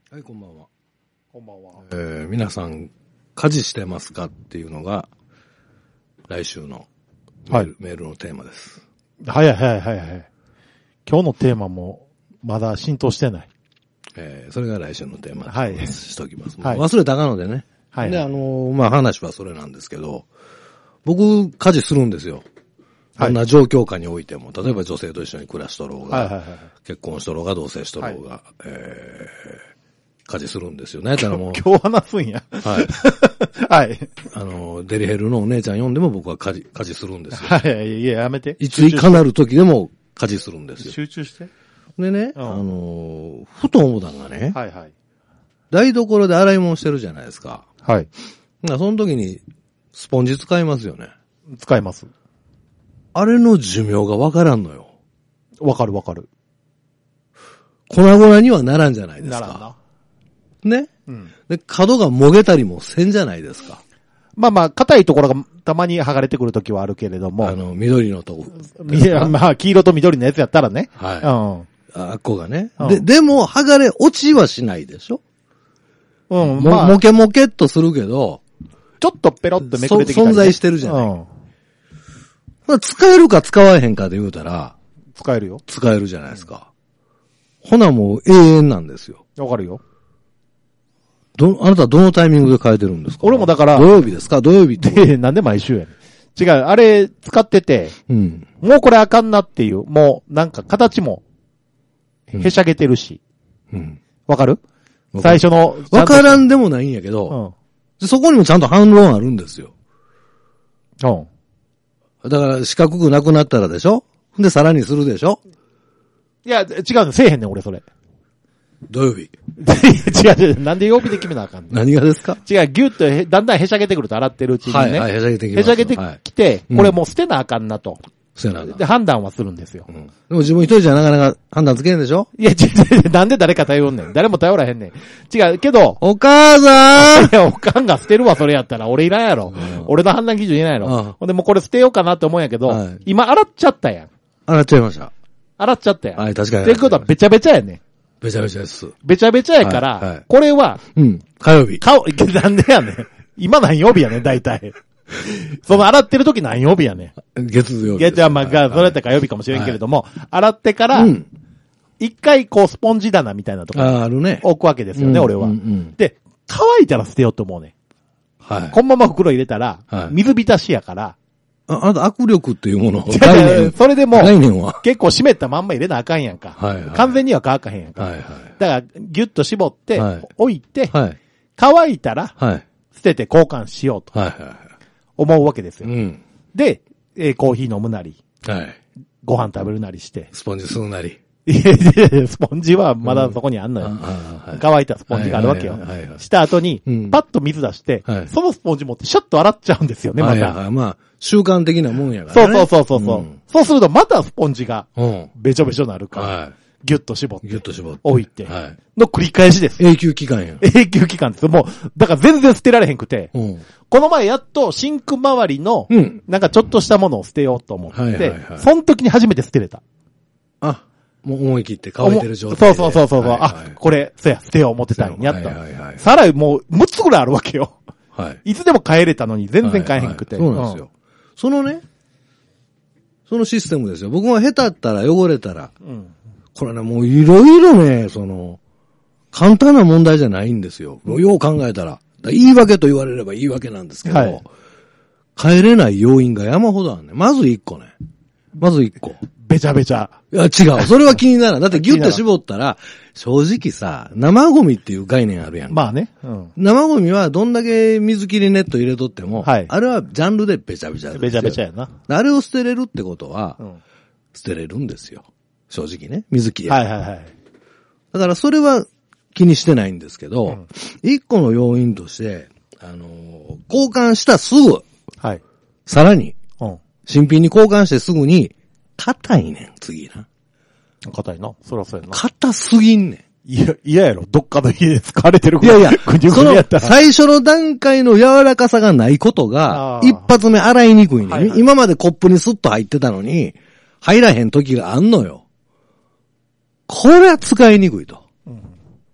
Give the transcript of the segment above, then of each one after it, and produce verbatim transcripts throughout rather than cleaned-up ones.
はい、こんばんは。 こんばんは。 えー、皆さん、家事してますかっていうのが、来週のメール、はい、メールのテーマです。 はいはいはいはい。今日のテーマも、まだ浸透してない。 えー、それが来週のテーマはい。 しときます。はい、忘れたかのでね。はい。で、あのー、まあ、話はそれなんですけど、僕、家事するんですよ。どんな状況下においても、例えば女性と一緒に暮らしとろうが、はいはいはい、結婚しとろうが、同棲しとろうが、はい、えー、家事するんですよね。だからもう今日話すんや。 はい。はい。あの、デリヘルのお姉ちゃん呼んでも僕は家事、家事するんですよ。 はい。いや、やめて。 いついかなる時でも家事するんですよ。 集中して。 でね、うん、あの、ふと思ったんがね。 はいはい。 台所で洗い物してるじゃないですか。 はい。 その時に、スポンジ使いますよね。 使います。 あれの寿命がわからんのよ。 わかるわかる。 粉々にはならんじゃないですか。ならんな。ね、うん、で、角がもげたりもせんじゃないですか。 まあまあ、硬いところがたまに剥がれてくるときはあるけれども。 あの、緑のとこ。 まあ、黄色と緑のやつやったらね。 はい。うん。あっこがね。うん、で、でも、剥がれ落ちはしないでしょ。うん、まあ。もけもけっとするけど。 ちょっとペロッとめくれてきたり、ね、 存在してるじゃない。うん。使えるか使わへんかで言うたら。 使えるよ。 使えるじゃないですか。うん、ほなもう永遠なんですよ。 わかるよ。 ど、あなたどのタイミングで変えてるんですか？ 俺もだから。 土曜日ですか？土曜日って。 なんで毎週やねん。違う、あれ使ってて、うん、もうこれあかんなっていう、もうなんか形も、へしゃげてるし。うん。わかる？最初の。 わからんでもないんやけど、うん、そこにもちゃんと反論あるんですよ。うん。だから四角くなくなったらでしょ？で、さらにするでしょ？ いや、違うの、せえへんねん、俺それ。 土曜日。 違う違う。なんで曜日で決めなあかんの？ 何がですか？ 違う、ギュッとへ、だんだんへしゃげてくると洗ってるうちにね。 はい、はい、へしゃげてきます。 へしゃげてきて、はい、これもう捨てなあかんなと。 捨てなあかん。 で、判断はするんですよ。うん。でも自分一人じゃなかなか判断つけんでしょ？ いや、違う違う。なんで誰か頼んねん。誰も頼らへんねん。違う、けど。 お母さんいや、おかんが捨てるわ、それやったら。俺いらんやろ。うん、俺の判断基準いらんやろ。ほんでもうこれ捨てようかなって思うんやけど、はい、今洗っちゃったやん。 洗っちゃいました。 洗っちゃったやん。 はい、確かに。 っていうことはべちゃべちゃやねん。 べちゃべちゃです。 べちゃべちゃやから、はいはい、これは、 うん、火曜日。 か、なんでやねん。今何曜日やねん、大体。その洗ってる時何曜日やねん。月曜日。 月曜日。まあ、はい、それやったら火曜日かもしれんけれども、はい、洗ってから、一、うん、回こうスポンジ棚みたいなところに置くわけですよね、俺は、うんうん。で、乾いたら捨てようと思うねん。はい。このまま袋入れたら、はい、水浸しやから、 あ、あなた握力っていうものを。 概念。それでも、 概念は結構湿ったまんま入れなあかんやんか。はいはい、完全には乾かへんやんか。はいはい、だから、ギュッと絞って、はい、置いて、はい、乾いたら、はい、捨てて交換しようと。はいはいはい、思うわけですよ。うん、で、えー、コーヒー飲むなり、はい、ご飯食べるなりして。 スポンジ吸うなり。 いやいや、スポンジはまだそこにあんのよ。うんはい、乾いたスポンジがあるわけよ。はいはいはいはい、した後に、うん、パッと水出して、はい、そのスポンジ持ってシャッと洗っちゃうんですよね、また。はいはいはい、 まあ、習慣的なもんやからね。 そうそうそうそう。うん、そうするとまたスポンジが、べちょべちょなるから、はい、ギュッと絞って、 ギュッと絞って、 置いて、はい、の繰り返しです。 永久期間や。 永久期間です。もう、だから全然捨てられへんくて、うん、この前やっとシンク周りの、うん、なんかちょっとしたものを捨てようと思って、はいはいはい、その時に初めて捨てれた。 あ、もう思い切って乾いてる状態で。 そうそうそうそう、はいはい、あ、これ、そうや、捨てよう思ってたんやった。はいはいはい、さらにもうむっつぐらいあるわけよ。はい。いつでも帰れたのに全然帰れへんくて。 はいはい、そうなんですよ。うん、そのね、そのシステムですよ。僕は下手ったら汚れたら、うん、これね、もういろいろね、その、簡単な問題じゃないんですよ。もうよう考えたら。言い訳と言われれば言い訳なんですけど、はい、帰れない要因が山ほどあるね。まず一個ね。まず一個。 べちゃべちゃ。 いや、違う。それは気にならん。だってギュッと絞ったら、正直さ、生ゴミっていう概念あるやんか。 まあね。うん、 生ゴミはどんだけ水切りネット入れとっても、はい、あれはジャンルでべちゃべちゃですよ。 べちゃべちゃやな。 あれを捨てれるってことは、うん、捨てれるんですよ。正直ね。水切り。はいはいはい。だからそれは気にしてないんですけど、うん、一個の要因として、あのー、交換したすぐ、はい。さらに、うん、新品に交換してすぐに、硬いねん、次な。 硬いな。そらそうやな。 硬すぎんねん。いや、嫌やろ。どっかの家で使われてるぐらい。いやいや、ぐにゅぐにゅやったら。最初の段階の柔らかさがないことが、一発目洗いにくいねん、はいはい。今までコップにスッと入ってたのに、入らへん時があんのよ。これは使いにくいと。うん、まあ、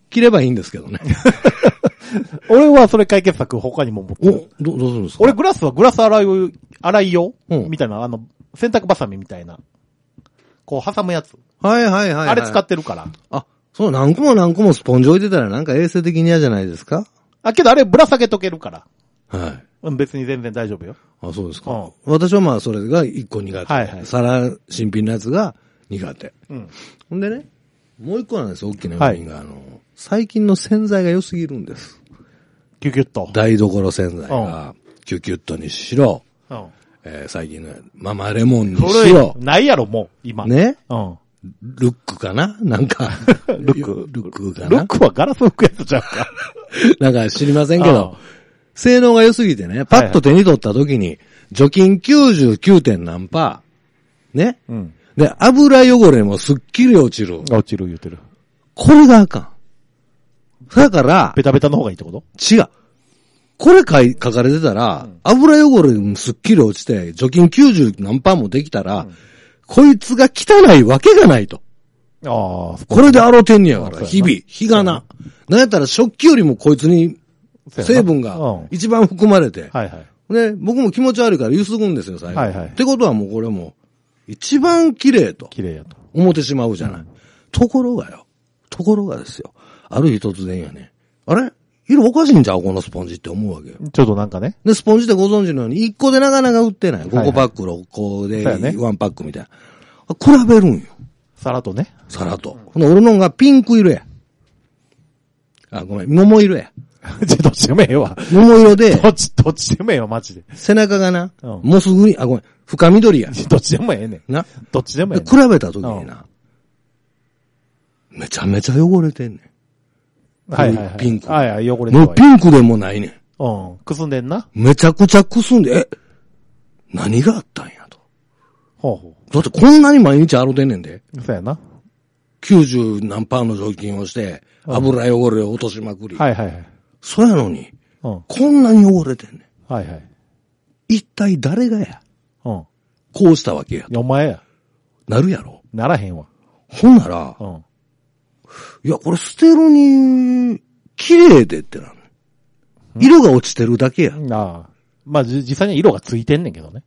切ればいいんですけどね。 俺はそれ解決策他にも持ってる。 お、ど、どうするんですか？ 俺グラスはグラス洗いを、洗い用、 うん、 みたいな、あの、洗濯バサミみたいな。こう挟むやつ。 はいはいはい、はい。 あれ使ってるから。 あ、そう、何個も何個もスポンジ置いてたらなんか衛生的に嫌じゃないですか？ あ、けどあれぶら下げとけるから。 はい。 別に全然大丈夫よ。 あ、そうですか。うん、私はまあそれが一個苦手。はいはい。皿、新品のやつが苦手。うん。ほんでね、もう一個なんですよ、大きな要因が、はい、あの、最近の洗剤が良すぎるんです。 キュキュッと。 台所洗剤が、キュキュッとにしろ、うん、えー、最近のママレモンにしろ。 ないやろ、もう、今。 ね。うん。ルックかななんか。 ルックルックかなルックはガラス吹くやつちゃうか。 なんか知りませんけど、性能が良すぎてね、パッと手に取った時に、除菌 きゅうじゅうきゅう. 点何パーね。うん。で、油汚れもすっきり落ちる。 落ちる言うてる。 これがあかん。だから、 ベタベタの方がいいってこと？ 違う。これ書い、書かれてたら、うん、油汚れもすっきり落ちて、除菌きゅうじゅう何パーもできたら、うん、こいつが汚いわけがないと。 ああ、 これで洗うてんねやから、日々、日がな。なんやったら食器よりもこいつに成分が一番含まれて。はいはい。で、僕も気持ち悪いからゆすぐんですよ、最後。はいはい。ってことはもうこれも、一番綺麗と。 綺麗やと。 思ってしまうじゃない。うん、ところがよ。ところがですよ。ある日突然やね。あれ色おかしいんちゃうこのスポンジって思うわけよ。 ちょっとなんかね。 で、スポンジってご存知のように、いっこでなかなか売ってない。ごこパック、ろっこで、ワンパックみたいな。比べるんよ。 皿とね。 皿と。ほんで、俺のがピンク色や。あ、ごめん、桃色や。 じゃ、どっちでもええわ。 桃色で。 どっち、どっちでもええわ、マジで。 背中がな、うん、モスグリーン、あ、ごめん、深緑や。 どっちでもええねん。 な。 どっちでもええねん。 比べた時にな、うん、めちゃめちゃ汚れてんねん。 はいはいはい。 ピンク。 はいはい、汚れてる。もうピンクでもないねん。うん。くすんでんな。 めちゃくちゃくすんで、え、何があったんやと。 ほうほう。だってこんなに毎日洗うてんねんで。 そうやな。 きゅうじゅう何パーの除菌をして、油汚れを落としまくり。 はいはいはい。 そうやのに、うん、こんなに汚れてんねん。はいはい。 一体誰がや。うん。こうしたわけや。 お前や。 なるやろ。 ならへんわ。 ほんなら、うん。いや、これ捨てるに、綺麗でってなる。色が落ちてるだけや。 ああ。まあ、じ、実際に色がついてんねんけどね。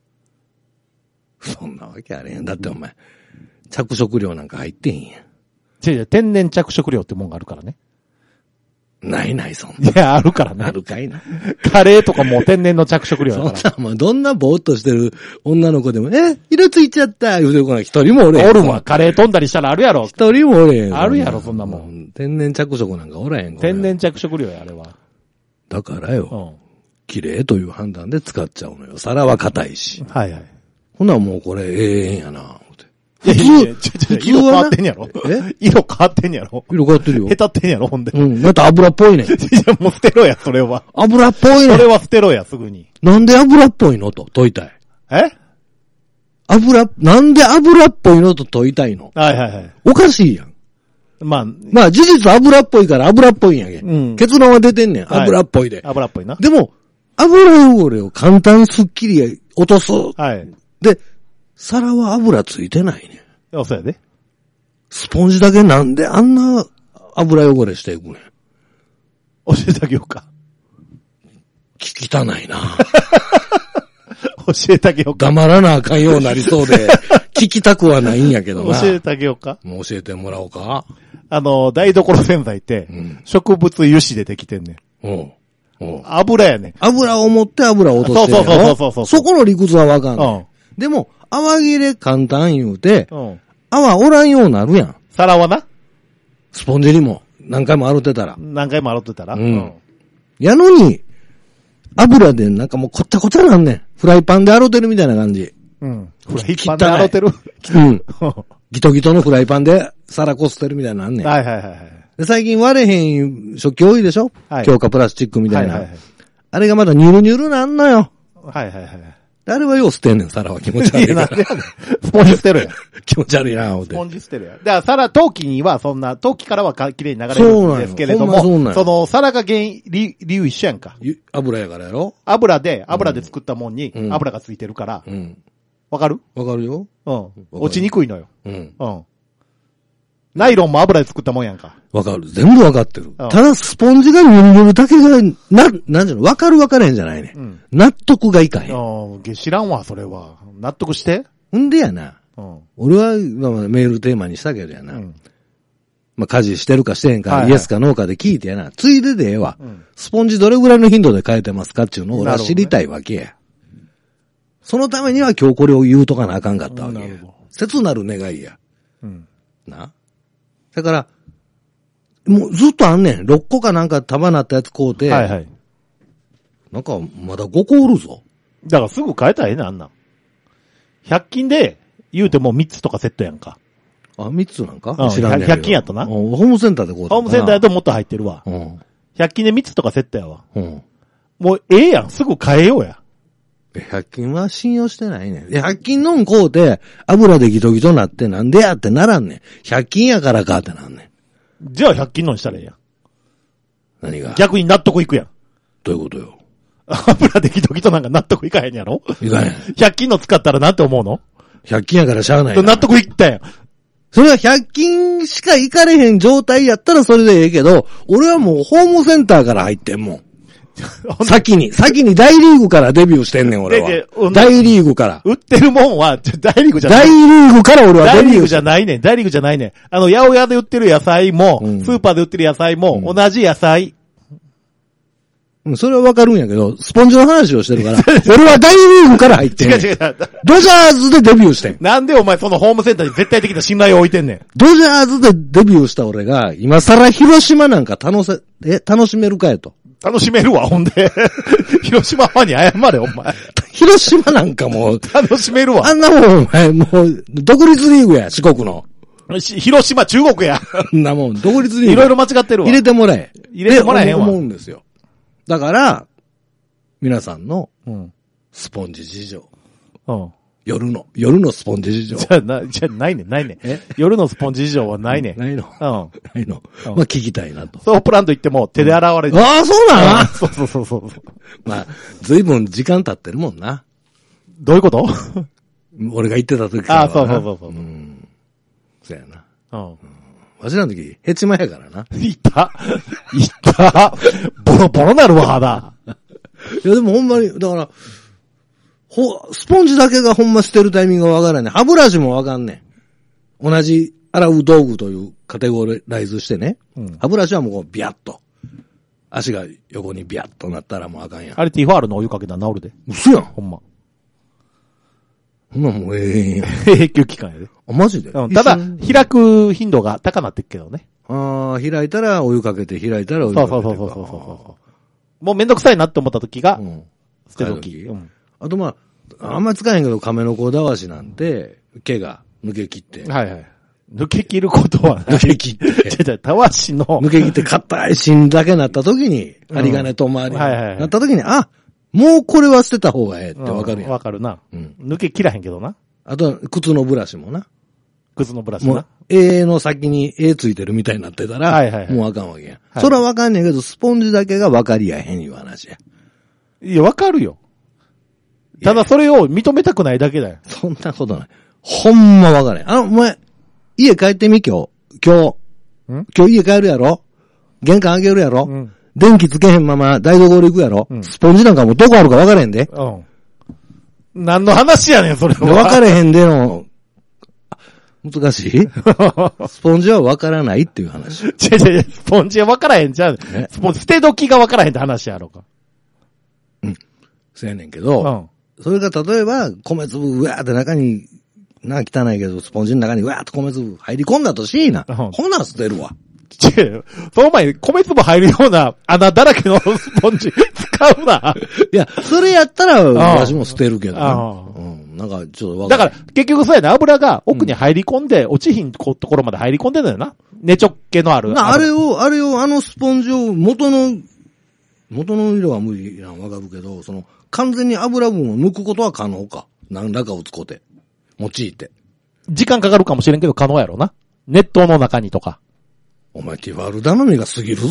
そんなわけあれへん。だってお前、着色料なんか入ってへんやん。 違う違う、天然着色料ってもんがあるからね。 ないない、そんな。いや、あるからね。 あるかいな。 カレーとかも天然の着色料だから。 そんな、まあ、どんなぼーっとしてる女の子でも、え、色ついちゃった言うてる子が一人もおれへん。 おるわ、カレー飛んだりしたらあるやろ。 一人もおれへん。 あるやろ、そんなもん。 天然着色なんかおらへん。 天然着色料や、あれは。 だからよ。うん。綺麗という判断で使っちゃうのよ。皿は硬いし。 はいはい。 ほなもうこれ永遠やな。 普通、普通色変わってんやろえ色変わってんやろ色変わってるよ。 へたってんやろほんで。 うん。また油っぽいねん。いや、 もう捨てろや、それは。 油っぽいねん。 それは捨てろや、すぐに。 なんで油っぽいのと問いたい。 え油、なんで油っぽいのと問いたいのはいはいはい。 おかしいやん。 まあ。 まあ事実油っぽいから油っぽいんやけん。うん。結論は出てんねん。油っぽいで。 はい、油っぽいな。 でも、油汚れを簡単にスッキリ落とす。 はい。 で、皿は油ついてないねん。 そうやで。 スポンジだけなんであんな油汚れしていくねん。 教えてあげようか。 聞きたないな。 教えてあげようか。 黙らなあかんようになりそうで、聞きたくはないんやけどな。 教えてあげようか。 もう教えてもらおうか。 あの、台所洗剤って、うん、植物油脂でできてんねん。おうおう油やねん。 油を持って油を落としてる。 そうそうそうそうそう。 そこの理屈はわかんない。うん、でも、泡切れ簡単言うて、うん、泡おらんようになるやん。 皿はなスポンジにも何回も洗ってたら。 何回も洗ってたら、 うん、うん。やのに、油でなんかもうこっちゃこっちゃなんねん。フライパンで洗ってるみたいな感じ。 うん。フライパンで洗ってるうん。ギトギトのフライパンで皿こすってるみたいなのあんねん。 はいはいはいはい。 で最近割れへん食器多いでしょ、はい、強化プラスチックみたいな。はいはいはい、あれがまだニュルニュルなんのよ。 はいはいはい。 あれはよう捨てんねん、皿は気持ち悪いから。いや、なんでやねん。 スポンジ捨てるやん。 気持ち悪いな、思って。 スポンジ捨てるやん。だから皿、陶器にはそんな、陶器からは綺麗に流れるんですけれども、そ, そ, その皿が原因、理由一緒やんか。 油やからやろ油で、油で作ったもんに油がついてるから、うん。わかるわかるよ。 うん。落ちにくいのよ。うん。うん。 ナイロンも油で作ったもんやんか。 わかる。全部わかってる。ただ、スポンジがぬるぬるだけが、な、なんじゃの、わかるわからへんじゃないね。うん、納得がいかへん。 ああ、知らんわ、それは。納得して。 んでやな。うん、俺は、まあ、メールテーマにしたけどやな。うん、まあ、家事してるかしてへんか、はいはい、イエスかノーかで聞いてやな。ついででええわ、うん。スポンジどれぐらいの頻度で変えてますかっていうのを俺は知りたいわけや。そのためには今日これを言うとかなあかんかったわけや。切なる願いや。うん、な。だから、もうずっとあんねん。ろっこかなんか束なったやつ買うて。はいはい。なんか、まだごこおるぞ。 だからすぐ変えたらええねん、あんなん。ひゃく均で、言うてもみっつとかセットやんか。 あ、みっつなんか、 うん、知らんねん。ひゃく均やったな。 ホームセンターで買うた。 ホームセンターやともっと入ってるわ。うん。ひゃく均でみっつとかセットやわ。うん。もうええやん。すぐ変えようや。 ひゃく均は信用してないねん。ひゃく均のん買うて、油でギトギトなってなんでやってならんねん。ひゃく均やからかってなんねん。 じゃあひゃく均のにしたらええやん。 何が？ 逆に納得いくやん。 どういうことよ。 油でギトギトなんか納得いかへんやろ？ いかへん。 ひゃく均の使ったらなんて思うの？ ひゃく均やからしゃあないな。 納得いったやん。 それはひゃく均しか行かれへん状態やったらそれでええけど、俺はもうホームセンターから入ってんもん。先に、先に大リーグからデビューしてんねん、俺は。大リーグから。 売ってるもんは、大リーグじゃない。 大リーグから俺はデビュー。 大リーグじゃないねん。大リーグじゃないねん。あの、八百屋で売ってる野菜も、うん、スーパーで売ってる野菜も、うん、同じ野菜。 うん、それはわかるんやけど、スポンジの話をしてるから、俺は大リーグから入ってんねん。違う違う。ドジャーズでデビューしてん。 なんでお前そのホームセンターに絶対的な信頼を置いてんねん。 ドジャーズでデビューした俺が、今更広島なんか楽せ、え、楽しめるかやと。 楽しめるわ、ほんで。広島ファンに謝れ、お前。 広島なんかもう。 楽しめるわ。 あんなもん、お前、もう、独立リーグや、四国の。 広島、中国や。 あんなもん、独立リーグ。 いろいろ間違ってるわ。 入れてもらえ。 入れてもらえへんわ。 思うんですよ。だから、皆さんの、スポンジ事情。うん。夜の、夜のスポンジ事情。 じゃあ、な、じゃあ、ないねん、ないねん。え夜のスポンジ事情はないねん。 ないの。うん。ないの。まあ、聞きたいなと。 そう、プランと言っても、手で洗われて、 うん。ああ、そうなのそうそうそうそう。 まあ、ずいぶん時間経ってるもんな。 どういうこと俺が言ってた時から。 ああ、そうそうそうそう。うん。 そうやな。うん。わしらの時、ヘチマやからな。 いった。いった。ボロボロなるわ、肌。 いや、でもほんまに、だから、ほ、スポンジだけがほんま捨てるタイミングがわからんねん。歯ブラシもわかんねん。同じ洗う道具というカテゴライズしてね。うん、歯ブラシはもうビャッと。足が横にビャッとなったらもうあかんやん。 あれティファールのお湯かけたら治るで。 嘘やん。 ほんま。 ほんなもうええやん。 永久期間やで。 あ、マジで、 うん、ただ、開く頻度が高なってっけどね。 ああ、開いたらお湯かけて、開いたらお湯かけて。 そうそうそうそうそうそう。もうめんどくさいなって思った時が、うん、捨て時。うん、あとまあ、あんまり使えへんけど、亀の甲だわしなんて、毛が抜け切って。 はいはい。抜け切ることはない。 抜け切って。 じゃじゃ、たわしの。 抜け切って硬い芯だけなった時に、針金と周りになった時に、あ、もうこれは捨てた方がええってわかるやん。 わ、うん、かるな。うん。抜け切らへんけどな。 あと、靴のブラシもな。 靴のブラシな。もう、 A の先に A ついてるみたいになってたら、はいはいはい、もうあかんわけやん。はい、それはわかんねんけど、スポンジだけがわかりやへんいう話や。 いや、わかるよ。ただそれを認めたくないだけだよ。 そんなことない。ほんまわかれん。あの、お前、家帰ってみ、今日。今日。ん今日家帰るやろ玄関開けるやろ、うん、電気つけへんまま台所行くやろ、うん、スポンジなんかもうどこあるかわかれんで。うん。 何の話やねん、それは。 わかれへんでの。難しいスポンジはわからないっていう話。 違う違う、スポンジはわからへんじゃん。スポンジ、捨て時がわからへんって話やろうか。 うん。そうやねんけど、うん、それが例えば、米粒うわーって中に、な、汚いけど、スポンジの中にうわーって米粒入り込んだとしいな。うん、ほな捨てるわ。 違う。その前に米粒入るような穴だらけのスポンジ使うな。 いや、それやったら、私も捨てるけど、ね。うん。なんか、ちょっとわかる。だから、結局そうやね。油が奥に入り込んで、うん、落ちひんところまで入り込んでんだよな。根直系のある。 な、あれを、あれを、あのスポンジを元の、元の色は無理やん、わかるけど、その、完全に油分を抜くことは可能か。何らかを使うて。用いて。 時間かかるかもしれんけど可能やろな。熱湯の中にとか。 お前ティファール頼みが過ぎるぞ。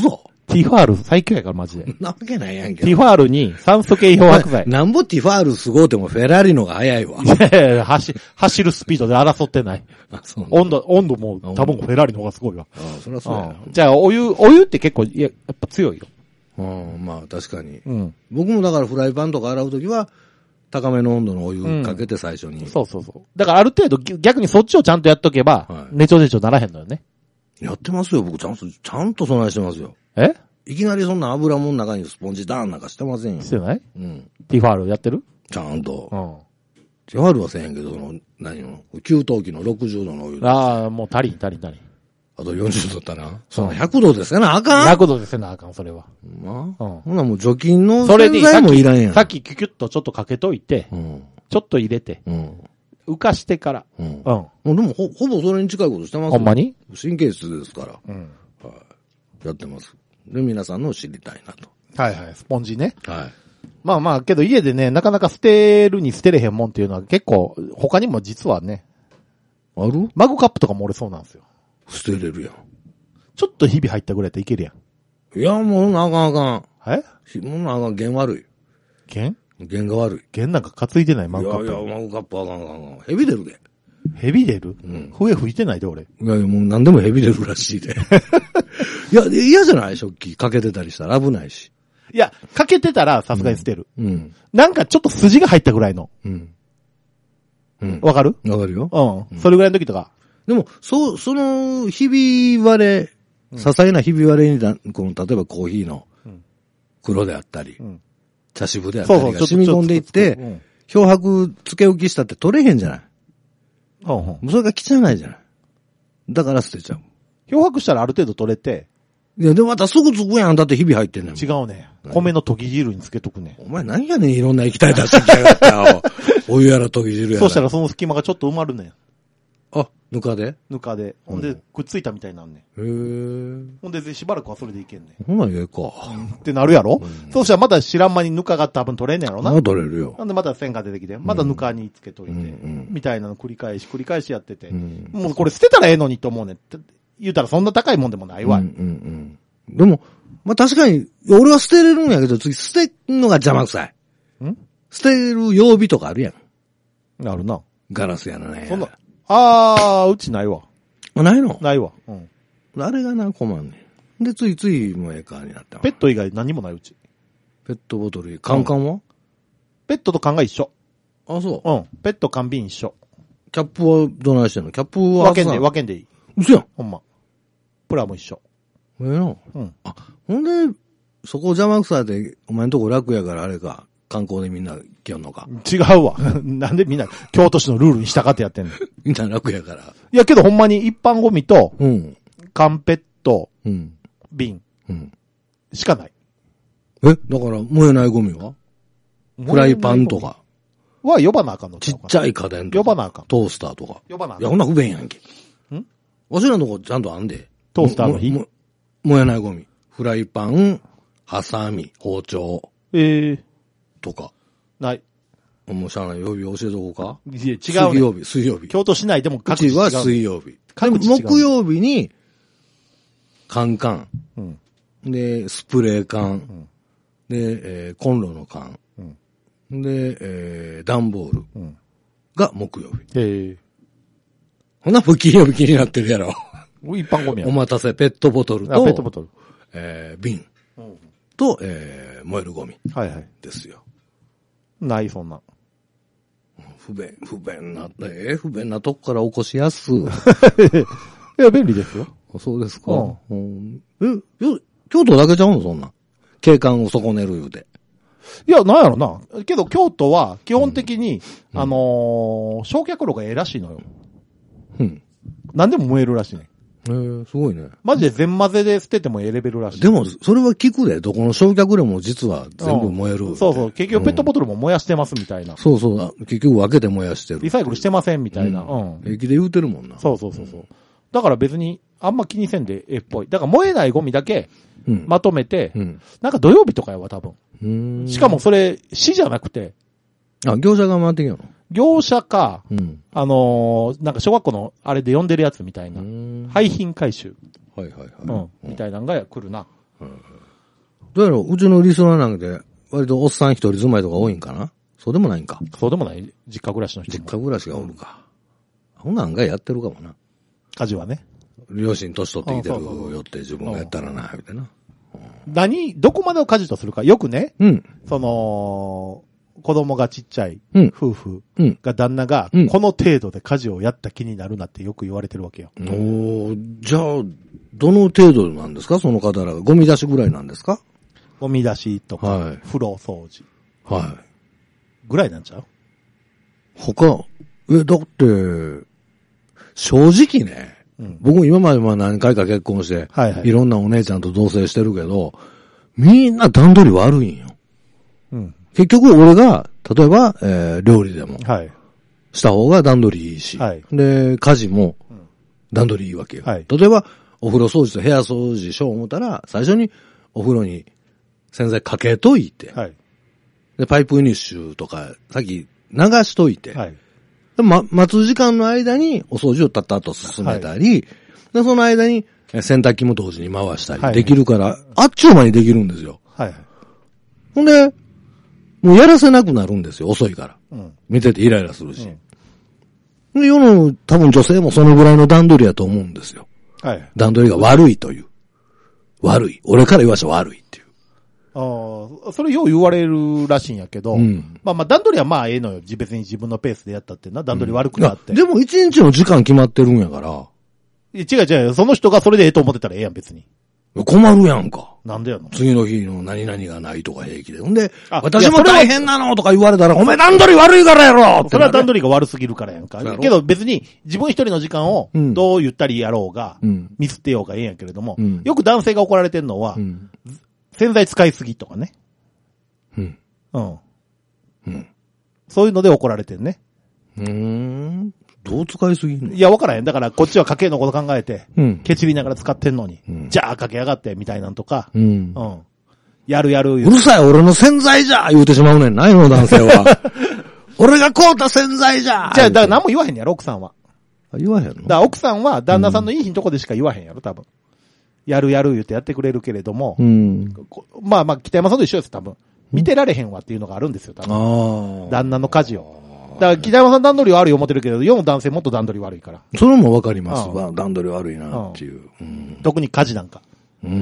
ティファール最強やからマジで。 なわけないやんけ。 ティファールに酸素系漂白剤。 なんぼティファールすごうてもフェラーリのが早いわ。 いやいや、走、走るスピードで争ってない。 あ、そう。 温度、温度も多分フェラーリの方がすごいわ。 ああ、そりゃそうやな。 じゃあ、お湯、お湯って結構、いや、やっぱ強いよ。 うん、まあ確かに。 うん。 僕もだからフライパンとか洗うときは、高めの温度のお湯かけて最初に、 うん。そうそうそう。だからある程度逆にそっちをちゃんとやっとけば、はい、ねちょねちょならへんのよね。 やってますよ、僕ちゃんと、ちゃんと備えしてますよ。 えいきなりそんな油もん中にスポンジダーンなんかしてませんよ。 してない？ うん。 ティファールやってる？ ちゃんと。 うん。 ティファールはせえへんけど、その、何の、給湯器のろくじゅうどのお湯。 ああ、もう足りん足りん足りん。 あとよんじゅうどだったな。そのひゃくどですかな、あかん ? ひゃく 度ですな、あかん、それは。 まあ、うん。ほなもう除菌の洗剤もいらんやん。 さっきキュキュッとちょっとかけといて、うん、ちょっと入れて、うん、浮かしてから。うん。うん。もうでもほ、ほぼそれに近いことしてますよ。 ほんまに？ 神経質ですから。うん。はい。やってます。で、皆さんのを知りたいなと。 はいはい、スポンジね。 はい。 まあまあ、けど家でね、なかなか捨てるに捨てれへんもんっていうのは結構、他にも実はね。 ある？ マグカップとかも俺そうなんですよ。 捨てれるやん。 ちょっとひび入ったぐらいやったらいけるやん。いや、もうなあかんあかん。 えもうなあかん、弦悪い。 弦？ 弦が悪い。 弦なんか担いでないマグカップ。 いやいや、マグカップあかんあかんあかん。ヘビ出るで。 ヘビ出る？うん。笛吹いてないで俺。いやいや、もう何でもヘビ出るらしいで。いや、嫌じゃない食器かけてたりしたら危ないし。 いや、かけてたらさすがに捨てる。 うん。うん、 なんかちょっと筋が入ったぐらいの。 うん。うん。 わかる？ わかるよ。 うん。うん、それぐらいの時とか。 でも、そう、その、ひび割れ、些細なひび割れにだ、この、例えばコーヒーの黒であったり、うん、茶渋であったりが染み込んでいって、漂白付け置きしたって取れへんじゃない。うんうん、もうそれが汚いじゃない。だから捨てちゃう。 漂白したらある程度取れて。 いや、でもまたすぐつくやん。だってひび入ってんねん。 違うね。米の溶き汁につけとくね。 お前何やねん、いろんな液体出してきやがったよ。お湯やら溶き汁やら。 そうしたらその隙間がちょっと埋まるねん。 あ、ぬかでぬかで。ほんで、くっついたみたいなんねん。へー。 ほんで、しばらくはそれでいけんねん。 ほんならええか。 ってなるやろ、うん、そうしたらまた知らん間にぬかが多分取れんねやろな。 まあ取れるよ。 なんでまた線が出てきて、またぬかにつけといて、うん、みたいなの繰り返し繰り返しやってて、うん、もうこれ捨てたらええのにと思うねん。言うたらそんな高いもんでもないわ。うんうんうん、でも、まあ確かに、俺は捨てれるんやけど、次捨てるのが邪魔くさい。ん捨てる曜日とかあるやん。 あるな。 ガラスやなね。 そんな。あー、うちないわ。 ないの？ ないわ。うん。 あれがな、困んねん。で、ついついもうええかになった。 ペット以外何もないうち。 ペットボトル、カンカンは、うん、 ペットと缶が一緒。 あ、そう。 うん。ペット缶瓶一緒。 キャップはどないしてんの？キャップは分けんでいい、分けんでいい。 嘘やん。 ほんま。プラも一緒。 ええな。うん。あ、ほんで、そこ邪魔くさいで、お前んとこ楽やからあれか。観光でみんな来よんのか。 違うわ。なんでみんな京都市のルールに従ってやってんの？ みんな楽やから。 いやけどほんまに一般ゴミと、うん。缶ペット、うん。瓶、うん。しかない。 え？だから燃えないゴミは？フライパンとか。 は呼ばなあかんの？ ちっちゃい家電とか。 呼ばなあかん。 トースターとか。 呼ばなあかん。 いや、ほんな不便やんけ。ん？わしらのとこちゃんとあんで。 トースターの日？ 燃えないゴミ。フライパン、ハサミ、包丁。 ええー。 とか。 ない。 もうしゃあない曜日教えとこうか？ いや、違う、ね。 水曜日、水曜日。 京都市内でも各地違う。うちは水曜日。各地違う。木曜日に、カンカン。うん、で、スプレー缶。うん、で、えー、コンロの缶。うん、で、えー、段ボール。うん、が木曜日。 へえ。 ほな、金曜日気になってるやろ。 一般ゴミや。 お待たせ、ペットボトルと、 ペットボトル。 えー、瓶。うん、と、えー、燃えるゴミ。 はいはい。 ですよ。 ない、そんな。 不便、不便な、えー、不便なとこから起こしやす。いや、便利ですよ。 そうですか。うん、え、京都だけちゃうのそんな。景観を損ねる言うて。 いや、なんやろな。けど、京都は、基本的に、うん、あのー、焼却炉がええらしいのよ。うん。何でも燃えるらしいね。 へえ、すごいね。 マジで全混ぜで捨ててもええレベルらしい。 でも、それは聞くで。どこの焼却炉も実は全部燃える、うん。 そうそう。結局ペットボトルも燃やしてますみたいな。うん、 そうそう。結局分けて燃やしてる。 リサイクルしてませんみたいな。うん。 平気で言うてるもんな。 そうそうそうそう。だから別に、あんま気にせんでええっぽい。だから燃えないゴミだけ、まとめて、うん、なんか土曜日とかやわ、多分。うんしかもそれ、市じゃなくて。 あ、業者が回ってきよの？ 業者か、うん、あのー、なんか小学校のあれで呼んでるやつみたいな。廃品回収。 はいはいはい。 うん。みたいなのが来るな。うんどうやろう、うちのリスナーなんで、割とおっさん一人住まいとか多いんかな？そうでもないんか。 そうでもない。実家暮らしの人も。 実家暮らしがおるか。ほんなんがやってるかもな。 家事はね。 両親年取ってきてるよって自分がやったらな、みたいな。 何、どこまでを家事とするか。よくね、 うん。 その、子供がちっちゃい夫婦が旦那が、この程度で家事をやった気になるなってよく言われてるわけよ。 おー、じゃあ、どの程度なんですかその方らが。ゴミ出しぐらいなんですか？ ゴミ出しとか、 はい、 風呂掃除。 はい。 ぐらいなんちゃう？ 他、え、だって、正直ね、うん、僕も今までまあ何回か結婚して、はいはい、いろんなお姉ちゃんと同棲してるけど、みんな段取り悪いんよ。うん、結局俺が、例えば、えー、料理でも、はい、した方が段取りいいし、はい、で、家事も段取りいいわけよ。はい、例えば、お風呂掃除と部屋掃除しよう思ったら、最初にお風呂に洗剤かけといて、はい、で、パイプイニッシュとか、さっき流しといて、はい、でま、待つ時間の間にお掃除をたったと進めたり、はい、で、その間に洗濯機も同時に回したりできるから、はい、あっちゅう間にできるんですよ。はい、ほんで、もうやらせなくなるんですよ、遅いから。うん、見ててイライラするし。うん、で、世の多分女性もそのぐらいの段取りやと思うんですよ。はい、段取りが悪いという。悪い。俺から言わせたら悪いっていう。 ああ、それよう言われるらしいんやけど、うん、まあまあ段取りはまあええのよ。別に自分のペースでやったってな、段取り悪くなって。 うん、でも一日の時間決まってるんやから。 違う違う、その人がそれでええと思ってたらええやん、別に。 困るやんか。 なんでやの？ 次の日の何々がないとか平気で。ほんで、私も大変なのとか言われたら、お前段取り悪いからやろって。 それは段取りが悪すぎるからやんか。けど別に自分一人の時間をどうゆったりやろうが、うん、ミスってようがええんやけれども、うん、よく男性が怒られてんのは、うん、洗剤使いすぎとかね。うん。うん。うん。そういうので怒られてんね。 うーん。どう使いすぎんの？ いや、わからへん。だから、こっちは家計のこと考えて、うん、ケチりながら使ってんのに、うん、じゃあかけやがって、みたいなんとか、うん。うん。やるやる。 うるさい、俺の洗剤じゃ言うてしまうねん。ないの、男性は。俺が買うた洗剤じゃじゃあ、だから何も言わへんやろ、奥さんは。 言わへんの？ だから奥さんは、旦那さんのいい日のとこでしか言わへんやろ、多分。やるやる言うてやってくれるけれども、うん、まあまあ、北山さんと一緒です、多分。見てられへんわっていうのがあるんですよ、多分。旦那の家事を。だから、北山さん段取り悪い思ってるけど、世の男性もっと段取り悪いから。 それもわかりますわ、うん。段取り悪いなっていう。 うん、特に家事なんか。うんうん、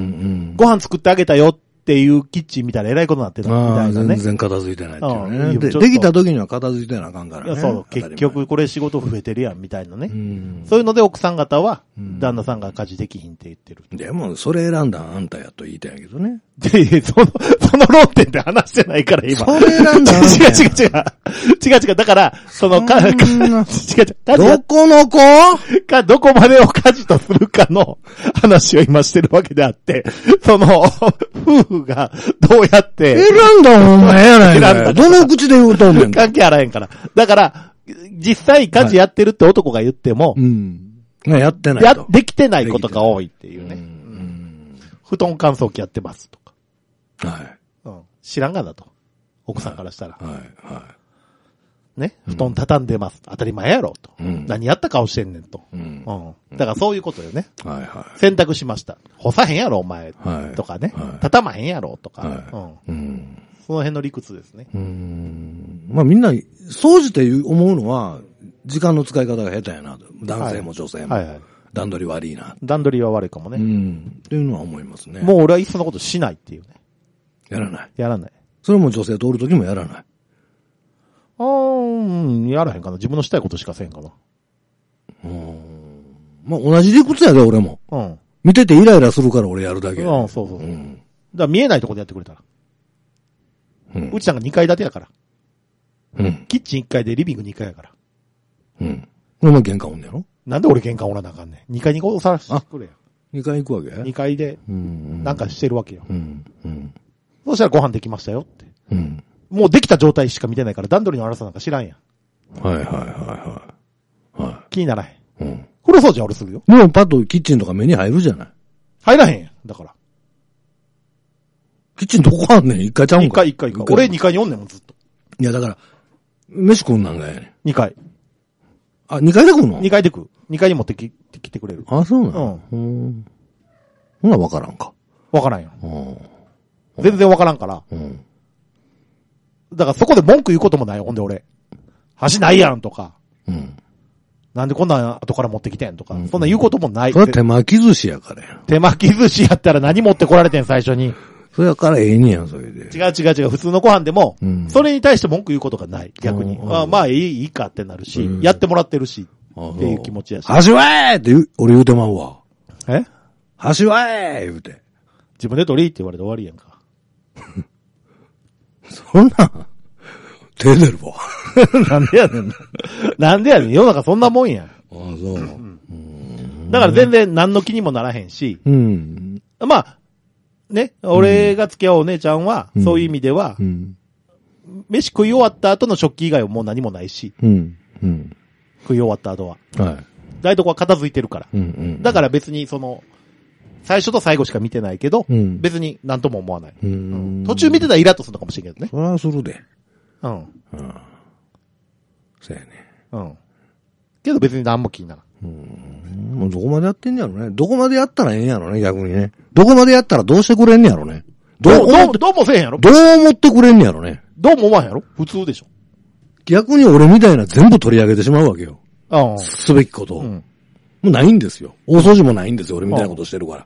ご飯作ってあげたよっていうキッチン見たら偉いことになってたみたいなね。 全然片付いてないっていうね、うん、で。できた時には片付いてなあかんからね。いや、 そう。結局これ仕事増えてるやんみたいなね。うん、そういうので奥さん方は、旦那さんが家事できひんって言ってる。 でも、それ選んだあんたやと言いたいけどね。 いやいや、その、その論点で話してないから今。 それ選んだあんたや。違う違う違う。違う違う。だから、その、か、か、違う違う。 どこの子か、どこまでを家事とするかの話を今してるわけであって、その、夫婦がどうやって。 選んだお前やないか。選んだ。どの口で言うとんねん。 関係あらへんから。だから、実際家事やってるって男が言っても、はい、うん。 やってないと。 や、できてないことが多いっていうね。うん、布団乾燥機やってますとか。はい。うん。知らんがだと。奥さんからしたら。はい、はい。はいね。布団畳んでます。うん、当たり前やろと、うん。何やった顔してんねんと、うん。うん。だからそういうことよね。はいはい。洗濯しました。干さへんやろお前。はい。とかね。はい、畳まへんやろとか。はい。うん。うん、その辺の理屈ですね。 うん。まあみんな、掃除って思うのは、時間の使い方が下手やな。男性も女性も。はい、はい、はい。段取り悪いな。 段取りは悪いかもね。 うん。っていうのは思いますね。 もう俺はいっそのことしないっていうね。 やらない。 やらない。 それも女性とおるときもやらない。 あー、うん、やらへんかな。自分のしたいことしかせんかな。 うん。まあ、同じ理屈やで、俺も。うん。見ててイライラするから俺やるだけ。 うん、そうそう。うん。だから見えないとこでやってくれたら。うん。うちなんかにかい建てやから。うん。キッチンいっかいでリビングにかいやから。 うん。お前玄関おんねやろ？ なんで俺玄関おらなあかんねん。にかいにおさらしてくれや。 にかい行くわけ？ に 階で、うん。なんかしてるわけよ。うん。うん。そしたらご飯できましたよって。うん。もうできた状態しか見てないから段取りの荒さなんか知らんやん。 はいはいはいはい。はい。 気にならへん。うん。風呂掃除は俺するよ。 もうパッとキッチンとか目に入るじゃない。 入らへんやん。だから。 キッチンどこあんねん？一回ちゃうんか。 一回一回一回。俺二階におんねんもんずっと。 いやだから、飯食うんなんがやねん。 二階。 あ、二階で食うの？ 二階で食う。二階に持ってき、来てくれる。 あ、そうなの？うん。ほんならわからんか。 わからんよ。 うん。 全然わからんから。うん。だからそこで文句言うこともないよ、ほんで俺。橋ないやんとか。うん。なんでこんな後から持ってきてんとか。うん、そんな言うこともない。 それは手巻き寿司やからや。 手巻き寿司やったら何持ってこられてん、最初に。 それやからええねやん、それで。 違う違う違う、普通のご飯でも、うん、それに対して文句言うことがない、逆に。あまあいい、いいかってなるし、うん、やってもらってるし、っていう気持ちやし。 橋はえーって言う、俺言うてまうわ。 え橋はえー言うて。 自分で取りって言われて終わりやんか。 そんな、手出るわ。 なんでやねん。なんでやねん。世の中そんなもんやん。ああ、そう。うん、だから全然何の気にもならへんし、うん、まあ、ね、俺が付き合うお姉ちゃんは、うん、そういう意味では、うん、飯食い終わった後の食器以外はもう何もないし、うんうん、食い終わった後は。はい。台所は片付いてるから。うんうん、だから別にその、最初と最後しか見てないけど、うん、別に何とも思わない、うん。途中見てたらイラッとするのかもしれんけどね。 それはするで。 うん。うん。 そうやね。 うん。けど別に何も気にならん。 うん。もうどこまでやってんねやろね。どこまでやったらええんやろね、逆にね。どこまでやったらどうしてくれんねやろね。 どう、どう、どうもせえへんやろ。 どう思ってくれんねやろね。 どうも思わへんやろ普通でしょ。 逆に俺みたいな全部取り上げてしまうわけよ。 ああ。 すべきことを。うん、もうないんですよ。大掃除もないんですよ。俺みたいなことしてるから。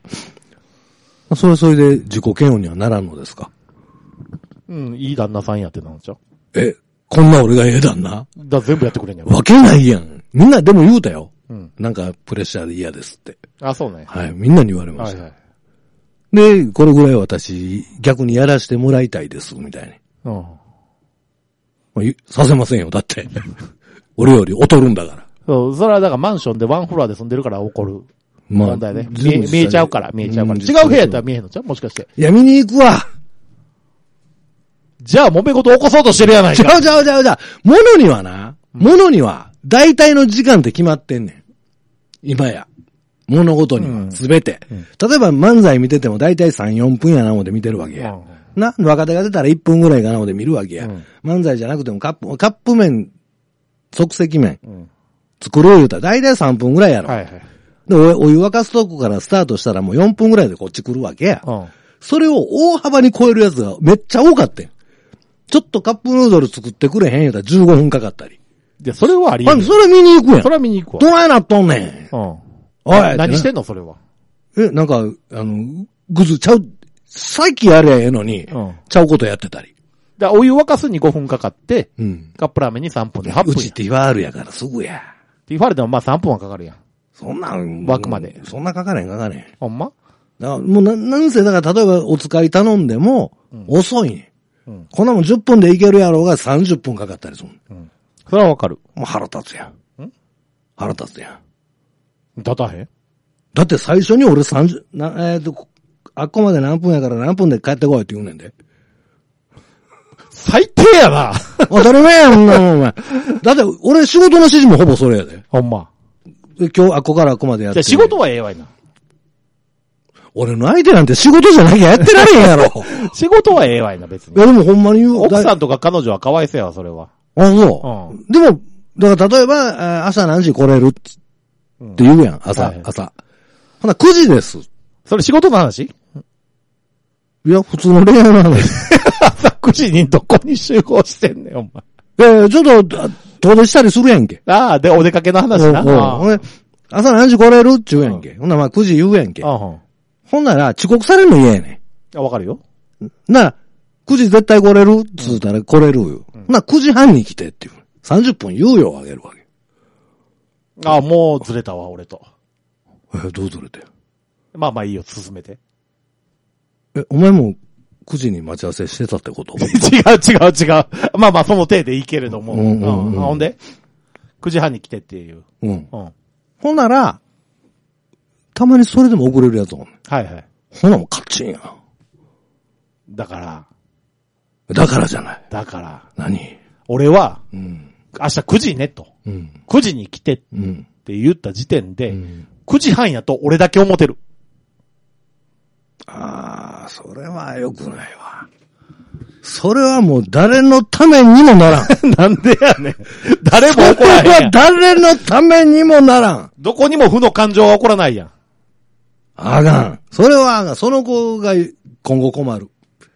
それはそれで自己嫌悪にはならんのですか。 うん、いい旦那さんやってなんちゃう。 え、こんな俺がええ旦那だ全部やってくれんやろ。 わけないやん。みんなでも言うたよ。うん。なんかプレッシャーで嫌ですって。 あ、そうね。 はい。みんなに言われました。はいはい。で、これぐらい私、逆にやらせてもらいたいです、みたいに。うん。まあ、させませんよ、だって。俺より劣るんだから。 そう、それはだからマンションでワンフロアで住んでるから起こる。まあ、問題ね。見え、見えちゃうから、見えちゃうから。違う部屋やったら見えへんのちゃうもしかして。 いや、見に行くわ。 じゃあ、揉め事起こそうとしてるやないか。 ちゃうちゃうちゃうちゃう。物にはな、物には、大体の時間って決まってんねん。今や。物事には、すべて、うんうん。例えば漫才見てても大体さん、よんぷんやなので見てるわけや。うん、な、若手が出たらいっぷんぐらいかなので見るわけや。うん、漫才じゃなくてもカップ、カップ麺、即席麺、うん、作ろう言うたら大体さんぷんぐらいやろ。はいはい、でお、お湯沸かすとこからスタートしたらもうよんぷんぐらいでこっち来るわけや。うん、それを大幅に超えるやつがめっちゃ多かったん。ちょっとカップヌードル作ってくれへん言うたらじゅうごふんかかったり。 いや、それはありえん。 それ見に行くやん。 それは見に行くわ。 どないなっとんねん。うん。 おい。何してんのそれは。 え、なんか、あの、ぐずちゃう、さっきやりゃええのに、うん、ちゃうことやってたり。 だお湯沸かすにごふんかかって、うん、カップラーメンにさんぷんではっぷん。 うちティファールやからすぐや。 ティファールでもまあさんぷんはかかるやん。 そんなん、 枠まで。 そんなかかれんかかれん。 ほんまだもうな、なんせ、だから例えばお使い頼んでも、遅いね、うんうん。こんなもんじゅっぷんでいけるやろうがさんじゅっぷんかかったりする。うん。 それはわかる。 もう腹立つやん。ん腹立つやん。立たへんだって最初に俺さんじゅう、な、えっ、ー、と、あっこまで何分やから何分で帰ってこいって言うねんで。 最低やな。 当たり前やんな、お前。だって俺仕事の指示もほぼそれやで。 ほんま。 で今日あっこからあっこまでやって。 じゃ仕事はええわいな。 俺の相手なんて仕事じゃなきゃやってられへんやろ。 仕事はええわいな、別に。 いやでもほんまに言う。 奥さんとか彼女はかわいそうやわ、それは。 あ、そう。うん、でも、だから例えば、朝何時来れるって言うやん、朝、はい、朝。ほな、くじです。 それ仕事の話？ いや、普通の恋愛の話。 朝くじにどこに集合してんねん、お前。 えー、ちょっと、遠出したりするやんけ。 ああ、で、お出かけの話な。 おお朝何時来れるって言うやんけ。ほんならまあくじ言うやんけ。ほんなら遅刻されるの嫌やねん。あ、わかるよ。 なら、くじ絶対来れるっつったら来れるよ。うん、ほんならくじはんに来てっていう。さんじゅっぷん猶予をあげるわけ。 ああ、もうずれたわ、俺と。 え、どうずれて？ まあまあいいよ、進めて。 え、お前もくじに待ち合わせしてたってこと？違う違う違う。まあまあその程でいいけれども。うんうんうんうん、ほんでくじはんに来てっていう。うん。うん。 ほんなら、たまにそれでも遅れるやつおんねん。 はいはい。 ほなもうカッチンや。 だから。 だからじゃない。 だから。 何？ 俺は、うん、明日くじねと。うん、くじに来てって言った時点で、うん、くじはんやと俺だけ思ってる。 ああ、それは良くないわ。それはもう誰のためにもならん。 なんでやねん。誰も怒らへんやん。 誰のためにもならん。 どこにも負の感情は起こらないやん。 あがん。それはあがん。その子が今後困る。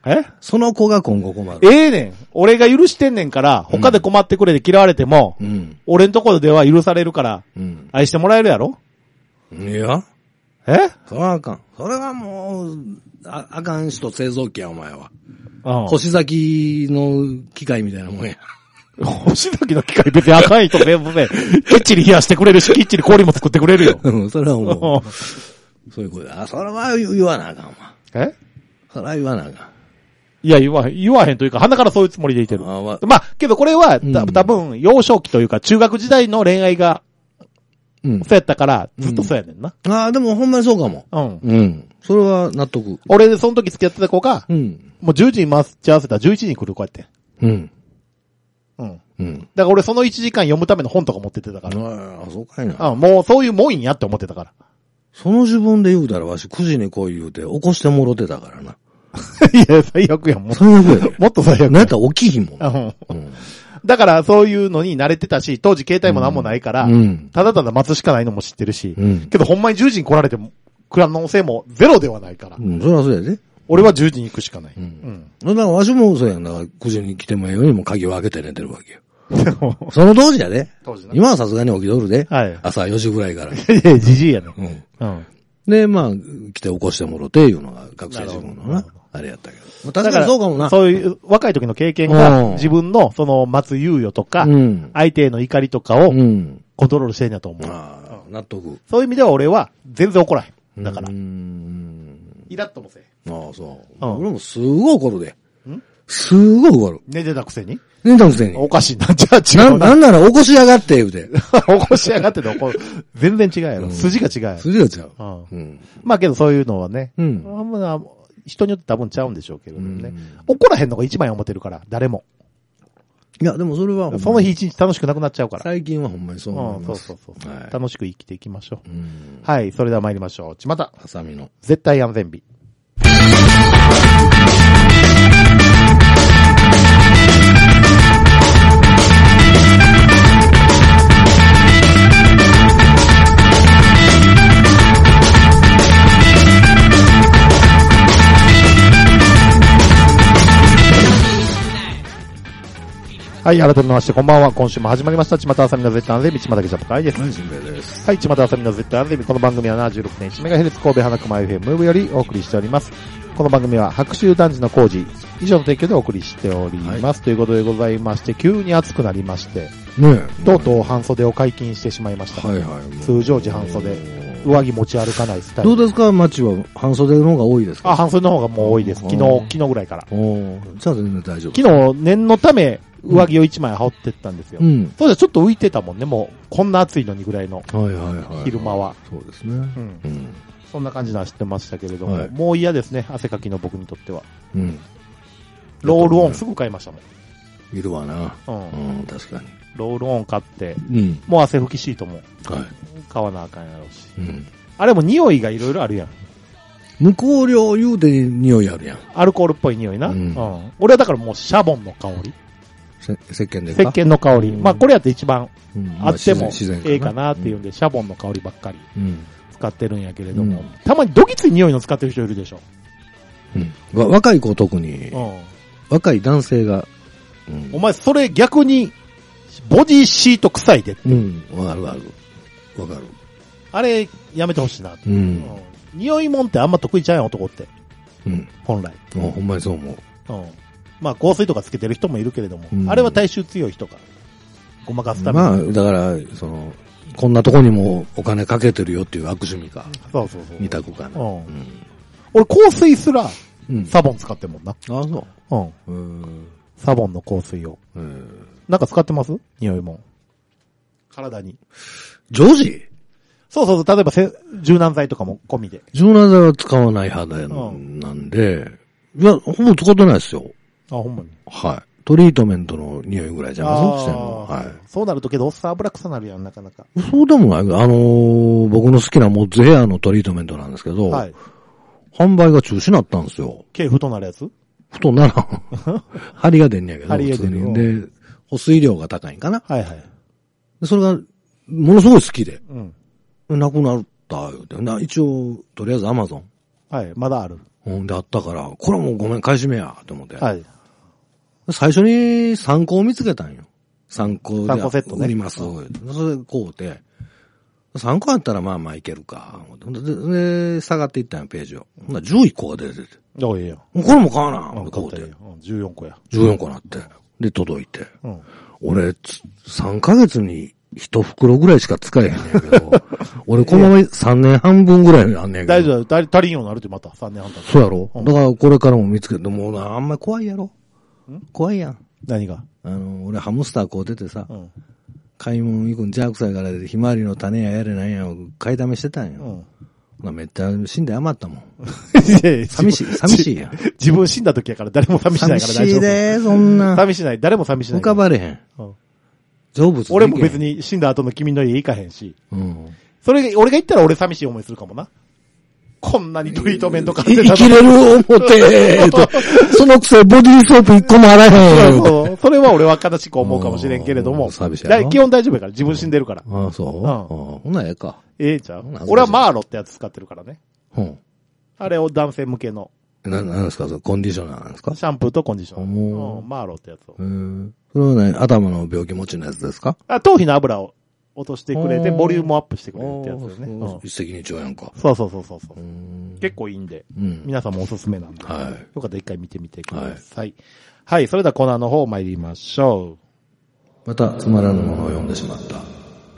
えその子が今後困る。 ええねん。俺が許してんねんから、他で困ってくれて嫌われても、うん、俺んところでは許されるから、うん、愛してもらえるやろ？ いや。 え？ それはあかん。それはもう、あ、あかん人製造機や、お前は。うん、星崎の機械みたいなもんや。 星崎の機械別にあかん人全部ね、きっちり冷やしてくれるし、きっちり氷も作ってくれるよ。 うん、それはもう、そういうことだ。あ、それは言わなあかんわ。 え？ それは言わなあかん。 いや、言わへん、言わへんというか、鼻からそういうつもりでいてる。あまあ、けどこれは、た、多分、幼少期というか、中学時代の恋愛が、うん。そうやったから、ずっとそうやねんな。 うん、ああ、でもほんまにそうかも。うん。うん。それは納得。 俺でその時付き合ってた子が、うん。もうじゅうじに待ち合わせたらじゅういちじに来る子やって。うん。うん。うん。だから俺そのいちじかん読むための本とか持ってってたから。 ああ、そうかいな。 あもうそういうもんやって思ってたから。 その自分で言うたらわしくじに来い言うて起こしてもろてたからな。 いや、最悪やん。も最悪や。 もっと最悪や。 なんやったら起きひんもん。 うん。だからそういうのに慣れてたし、当時携帯もなんもないから、うん、ただただ待つしかないのも知ってるし、うん、けどほんまにじゅうじに来られても、可能性もゼロではないから。 うん、それはそうやで。 俺はじゅうじに行くしかない。うん。 うん。だからわしもそうやんだから、くじに来てもいいようにも鍵を開けて寝てるわけよ。その当時やで。当時な。今はさすがに起きとるで。はい。朝よじぐらいから。 いやいや、じじいやね。 うん。うん。で、まあ、来て起こしてもろていうのが学生時分のな。あれやったけど。確かにそうかもな。 そういう若い時の経験が自分のその待つ猶予とか、うん、相手への怒りとかをコントロールしてんやと思う。ああ、納得。 そういう意味では俺は全然怒らへん。だから。うーんイラッともせえ。 ああ、そう。うん、俺もすごい怒るで。んすごい怒る。 寝てたくせに寝てたくせに。 おかしいな。じゃあ違うな。なんなら起こしやがって言うて。 起こしやがっての怒る。全然違うやろ。うん、筋が違うやろ。 筋が違う。 うんうん、まあけどそういうのはね。うん。人によって多分ちゃうんでしょうけどね。怒らへんのが一番思ってるから、誰も。 いや、でもそれは。 その日一日楽しくなくなっちゃうから。 最近はほんまにそう思います。 そうそうそう、はい。楽しく生きていきましょう。はい、それでは参りましょう。ちまた。 ハサミの。 絶対安全日。はい、改めまして、こんばんは。今週も始まりました。ちまたあさみの絶対安全日、ちまたけジャンプ会です。 はい、しんべヱです。 はい、ちまたあさみの絶対安全日。この番組は ななじゅうろくてんいちメガヘルツ 神戸花熊 エフエム ムーブよりお送りしております。この番組は白州男児の工事以上の提供でお送りしております。はい、ということでございまして、急に暑くなりまして、ねえ、とうとう半袖を解禁してしまいました。はいはい。通常時半袖。上着持ち歩かないスタイル。 どうですか街は半袖の方が多いですか？ あ、半袖の方がもう多いです。昨日、昨日ぐらいから。 おじゃあ全然大丈夫。 昨日、念のため、上着を一枚羽織ってったんですよ。うん。そうじゃちょっと浮いてたもんね、もう、こんな暑いのにぐらいの。はいはいはい。昼間は。 そうですね。うん。うん、 そんな感じなの知ってましたけれども、はい、もう嫌ですね、汗かきの僕にとっては。うん。ロールオンすぐ買いましたもん。 いるわな。うん。うん、確かに。 ロールオン買って、うん。もう汗拭きシートも、はい。買わなあかんやろうし。うん。あれも匂いがいろいろあるやん。 無香料言うて匂いあるやん。 アルコールっぽい匂いな。うん。うん、俺はだからもうシャボンの香り。 せ石鹸でか石鹸の香り。うん、まあこれやって一番あってもええかなっていうんで、シャボンの香りばっかり使ってるんやけれども、うん、たまにどぎつい匂いの使ってる人いるでしょ。 うん。若い子特に、うん、若い男性が、 うん、お前それ逆にボディシート臭いでって。うん。 わかるわかる。わかる。 あれ、やめてほしいな、うんうん。匂いもんってあんま得意ちゃうやん、男って。うん。本来。 あ、ほんまにそう思う。 うん。まあ、香水とかつけてる人もいるけれども、うん、あれは体臭強い人が、ごまかすために。 まあ、だから、その、こんなとこにもお金かけてるよっていう悪趣味か。 そうそうそう。 二択かな。うん。うん、 俺、香水すら、サボン使ってんもんな。 うん、ああ、そう。 うん。うんサボンの香水を。うん。なんか使ってます匂いも。体に。 常時そうそうそう、例えばせ柔軟剤とかも込みで。 柔軟剤は使わない肌なんで、うん、いや、ほぼ使ってないですよ。 あ、ほんまに。 はい。トリートメントの匂いぐらいじゃないですか、はい。 そうなるとけど、おっさん油臭なるやん、なかなか。 そうでもない。あのー、僕の好きなモッズヘアのトリートメントなんですけど、はい。販売が中止になったんですよ。 毛太なるやつ太ならん。針が出んねやけど、普通に。で、保水量が高いんかな。はいはい。でそれが、ものすごい好きで。うん。なくなった、言うて。な、一応、とりあえずアマゾン。 はい、まだある。 うん、であったから、これはもうごめん、買い占めや、と思って。はい。最初にさんこを見つけたんよ。さんこで。 さんこセットね。 売ります。うん、それで買うて。さんこあったらまあまあいけるか。で、で下がっていったんよ、ページを。ほんならじゅういっこが出てて。 ああ、いいよ。 これも買わな、 うん、買うて。じゅうよんこや。 じゅうよんこなって。で、届いて。うん、俺、さんかげつに一袋ぐらいしか使えへんねんけど、俺このままさんねんはんぶんぐらいあんねんけど。 大丈夫、足りんようになるってまたさんねんはん経って。 そうやろ、うん、だからこれからも見つけて、もうな、あんまり怖いやろん怖いやん。 何があの、俺ハムスターこう出てさ、うん、買い物行くん邪悪さいからひまわりの種ややれなんやを買いだめしてたんよ。うん、めっちゃ死んで余ったもん。寂しい、寂しいやん。 自分死んだ時やから誰も寂しないから大丈夫。 寂しいで、そんな。 寂しない、誰も寂しない。 浮かばれへん。うん成仏俺も別に死んだ後の君の家行かへんし。うん。それ、俺が行ったら俺寂しい思いするかもな。こんなにトリートメント買ってたの。 生きれる思ってそのくせボディーソープ一個も洗えへん。 そうそう。それは俺は悲しく思うかもしれんけれども。 寂しいやろ。 基本大丈夫やから。自分死んでるから。 ああ、そう。うん。ほんならええか。 ええちゃう。俺はマーロってやつ使ってるからね。うん。あれを男性向けの。 な、なんですかそれコンディショナーなんですかシャンプーとコンディショナー。うん。マーロってやつを。 うん。それはね、頭の病気持ちのやつですかあ、頭皮の油を落としてくれて、ボリュームアップしてくれるってやつですね。うん、 一石二鳥やんか。 そうそうそうそうそう。結構いいんで、うん、皆さんもおすすめなんで、はい、よかったら一回見てみてください。はい、はい、それではコーナーの方参りましょう。またつまらぬものを読んでしまった。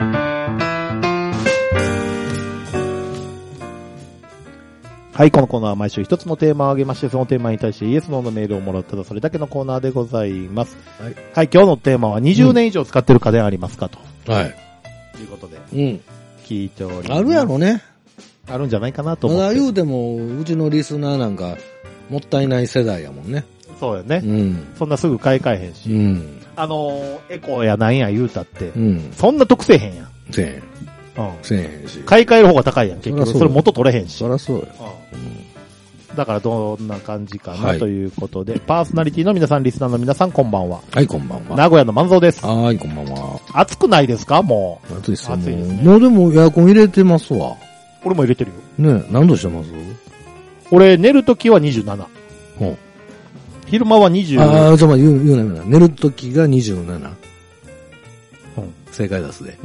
はい、このコーナーは毎週一つのテーマを挙げまして、そのテーマに対してイエスノーのメールをもらったらそれだけのコーナーでございます。はい。はい、今日のテーマはにじゅうねん以上使ってる家電ありますかと。 はい。 ということで。 うん。 聞いております。 あるやろね。 あるんじゃないかなと思って。 まだ言うても、うちのリスナーなんか、もったいない世代やもんね。 そうやね。うん。そんなすぐ買い替えへんし。うん。あのー、エコーやなんや言うたって、うん。そんな得せえへんやん。 せえへん。うん。せえへんし。 買い替える方が高いやん、結局。それ元取れへんし。 そりゃそうや。 うん。だからどんな感じかな、はい、ということで、パーソナリティの皆さん、リスナーの皆さん、こんばんは。 はい、こんばんは。 名古屋の万蔵です。 はい、こんばんは。 暑くないですかもう。 暑いっすよ。暑いですね。もうでもエアコン入れてますわ。 俺も入れてるよ。ねえ、何度してます？ 俺、寝るときはにじゅうなな。うん。昼間はにじゅう。 ああ、ちょっと待って、言う、言うな、寝るときがにじゅうなな。うん。正解出すで。うん。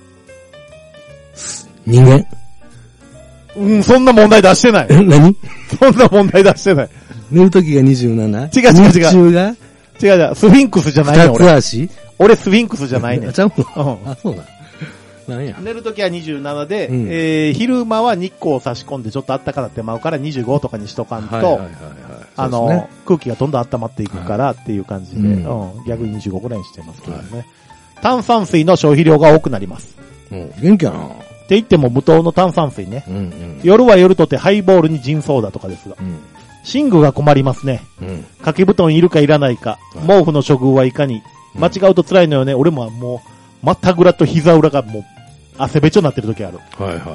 人間。 うん、そんな問題出してない。 え、何？ そんな問題出してない。 寝るときがにじゅうなな？違う違う違う。 日中が？ 違う違う。スフィンクスじゃないねん、俺。 二つ足？ 俺スフィンクスじゃないねん。 ちゃうの？うん。あ、そうだ。なんや。 寝るときはにじゅうななで、うん、えー、昼間は日光を差し込んでちょっと暖かなってまうからにじゅうごとかにしとかんと、はいはいはいはい、あの、ね、空気がどんどん温まっていくからっていう感じで、はい、うん、逆ににじゅうごぐらいにしてますけどね、はい。炭酸水の消費量が多くなります。 うん、元気やな。 って言っても無糖の炭酸水ね。うんうん、夜は夜とてハイボールにジンソーダとかですが。うん、寝具が困りますね。うん、掛け布団いるかいらないか、はい、毛布の処遇はいかに。間違うと辛いのよね。俺ももう、股ぐらと膝裏がもう、汗べちょになってる時ある。 はいはいはい。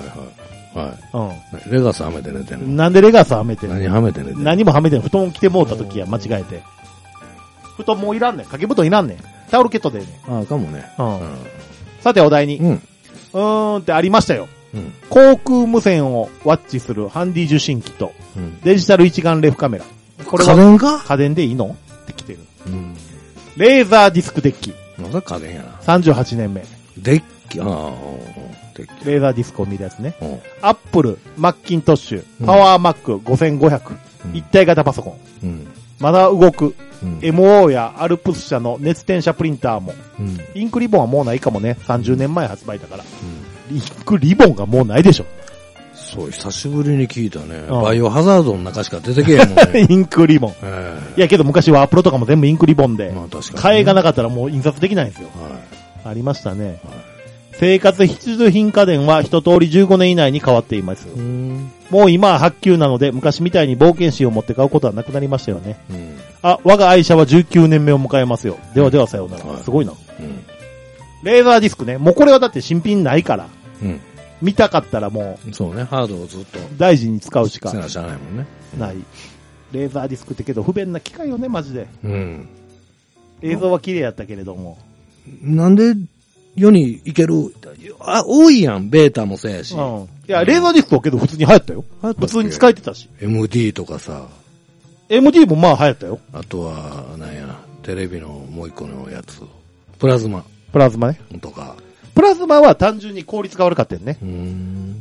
はい。うん。レガスはめて寝てんの？ なんでレガスはめてんの？ 何はめて寝てんの？ 何もはめてんの？布団着てもうた時や、間違えて。布団もういらんねん。掛け布団いらんねん。タオルケットでね。 ああ、かもね。うん。うん、 さてお題に。うん。うーんってありましたよ。うん。航空無線をワッチするハンディ受信機と、うん、デジタル一眼レフカメラ。 これは家電か？ 家電でいいのって来てる。うん。レーザーディスクデッキ。 まだ家電やな。 さんじゅうはちねんめ。 デッキ、ああ、 デッキ。レーザーディスクを見るやつね。アップル、マッキントッシュ、パワーマックごせんごひゃく、うん、一体型パソコン。うん、まだ動く、うん、エムオー やアルプス社の熱転写プリンターも、うん、インクリボンはもうないかもね。さんじゅうねんまえ発売だから。うん、インクリボンがもうないでしょ。 そう、久しぶりに聞いたね。うん、バイオハザードの中しか出てけへんもんね。 インクリボン。えー、いやけど昔はアップロとかも全部インクリボンで、まあ確かにね、替えがなかったらもう印刷できないんですよ。はい、ありましたね。はい、生活必需品家電は一通りじゅうごねん以内に変わっています。もう今は発給なので昔みたいに冒険心を持って買うことはなくなりましたよね。うん、あ、我が愛車はじゅうきゅうねんめを迎えますよ。ではではさようなら。はい、すごいな、うん。レーザーディスクね。もうこれはだって新品ないから。うん、見たかったらもう。 そうね、ハードをずっと。 大事に使うしか。 せなしゃあないもんね。 ない。レーザーディスクってけど不便な機械よね、マジで。うん。映像は綺麗やったけれども。 なんで世に行ける、あ、多いやん、ベータもそうやし。うん。 いや、レーザーディスクはけど普通に流行ったよ。流行った。普通に使えてたし。 エムディー とかさ。 エムディー もまあ流行ったよ。 あとは、なんや、テレビのもう一個のやつ。プラズマ。 プラズマね。 とか。 プラズマは単純に効率が悪かったよね。うん。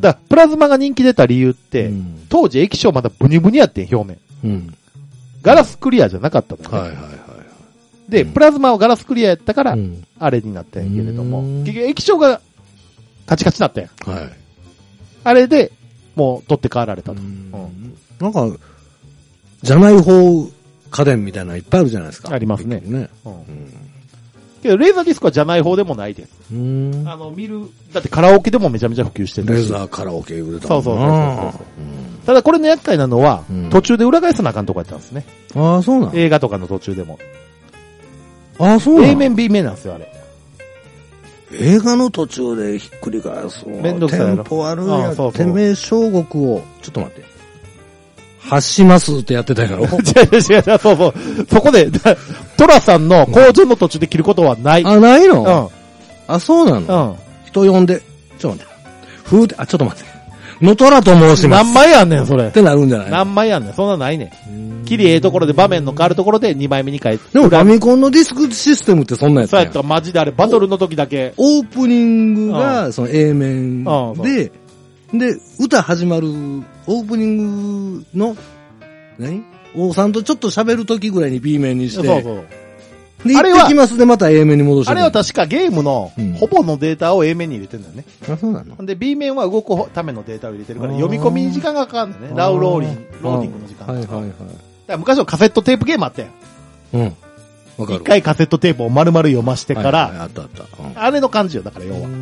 だから、プラズマが人気出た理由って、うん、当時液晶まだブニブニやってん、表面。うん。ガラスクリアじゃなかったのね。はいはいはい。で、うん、プラズマはガラスクリアやったから、うん、あれになったんやけれども、結局液晶がカチカチになったやん。はい。あれで、もう取って代わられたと。うん。 なんか、じゃない方家電みたいなのいっぱいあるじゃないですか。 ありますね。ね。うん。けど、レーザーディスクはじゃない方でもないです。うん。あの、見る、だってカラオケでもめちゃめちゃ普及してる。 レーザーカラオケ売れたもんな。そうそうそうそうそう。うん、ただこれの厄介なのは、うん、途中で裏返さなあかんとこやったんですね。 ああ、そうなの？ 映画とかの途中でも。 ああ、そうなの？ A 面 B 面なんですよ、あれ。 映画の途中でひっくり返す。 めんどくさいやろ。 テンポ悪いや。そうそう。てめえ小国を、ちょっと待って。発しますってやってたやろ。違う違う違う、そうそう。そこで、トラさんの工場の途中で切ることはない。 あ、ないの？うん。あ、そうなの？うん。人呼んで、ちょっと待って。ふーって、あ、ちょっと待って。のとらと申します。 何枚やんねん、それ。 ってなるんじゃない？ 何枚やんねん。そんなないねん。切りええところで場面の変わるところでにまいめに変えて。 でもファミコンのディスクシステムってそんなやつやん。 そうやった、マジであれ、バトルの時だけ。 オープニングが、その A 面で、で、歌始まる、オープニングの、何？王さんとちょっと喋る時ぐらいに B 面にして。そうそう。で、あれは、行ってきますでまた A 面に戻して。 あれは確かゲームの、ほぼのデータを A 面に入れてるんだよね。 あ、そうなの？ で、B 面は動くためのデータを入れてるから、読み込みに時間がかかるんだよね。ラウローリン、ローディングの時間。はいはいはい。だから昔のカセットテープゲームあったやん。うん。わかる。一回カセットテープを丸々読ましてから、はいはい、あったあった。うん、あれの感じよ、だから要は。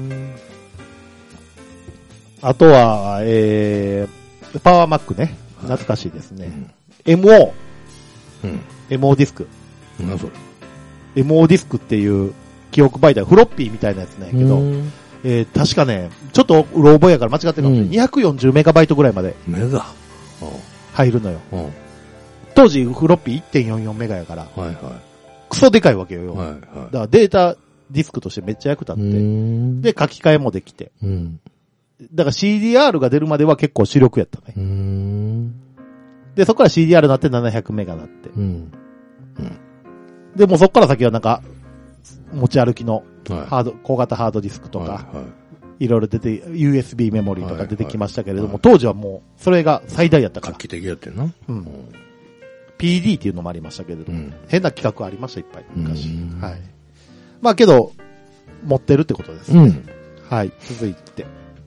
あとは、えー、パワーマックね。懐かしいですね。うん、エムオー。うん。エムオー ディスク。 何それ？ エムオー ディスクっていう記憶媒体、フロッピーみたいなやつなんやけど、えー、確かね、ちょっとうろ覚えやから間違ってるかもしれない。にひゃくよんじゅうメガバイトぐらいまで。 メガ入るのよ。当時フロッピー いってんよんよん メガやから、はいはい、クソでかいわけよ。はいはい、だからデータディスクとしてめっちゃ役立って、で書き換えもできて、うん、だから シーディーアール が出るまでは結構主力やったね。うんで、そこから シーディーアール になってななひゃくメガになって。うんうん、で、もうそこから先はなんか、持ち歩きのハード、はい、小型ハードディスクとか、はいはい、いろいろ出て、ユーエスビー メモリーとか出てきましたけれども、はいはい、当時はもう、それが最大やったから。 画期的やってんな。うん。 ピーディー っていうのもありましたけれども、うん、変な企画ありました、いっぱい。昔。はい。まあけど、持ってるってことですね。うん、はい。続いて。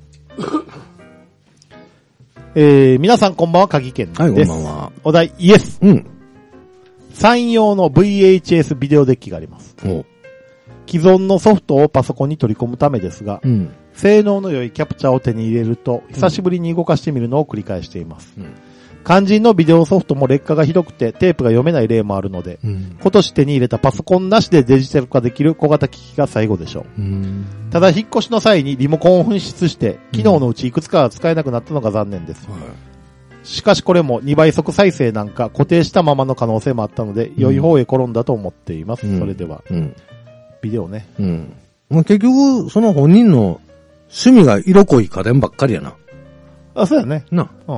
えー、皆さんこんばんは、鍵健です。はい、こんばんは。お題、イエス。うん。専用の ブイエイチエス ビデオデッキがあります。既存のソフトをパソコンに取り込むためですが、うん、性能の良いキャプチャーを手に入れると、久しぶりに動かしてみるのを繰り返しています。うん、肝心のビデオソフトも劣化がひどくてテープが読めない例もあるので、うん、今年手に入れたパソコンなしでデジタル化できる小型機器が最後でしょう。うん、ただ引っ越しの際にリモコンを紛失して、機能のうちいくつかは使えなくなったのが残念です。うん、しかしこれもにばい速再生なんか固定したままの可能性もあったので、良い方へ転んだと思っています。うん、それでは、うん、ビデオね。 うん。まあ、結局、その本人の趣味が色濃い家電ばっかりやな。 あ、そうやね。な。うん。うん、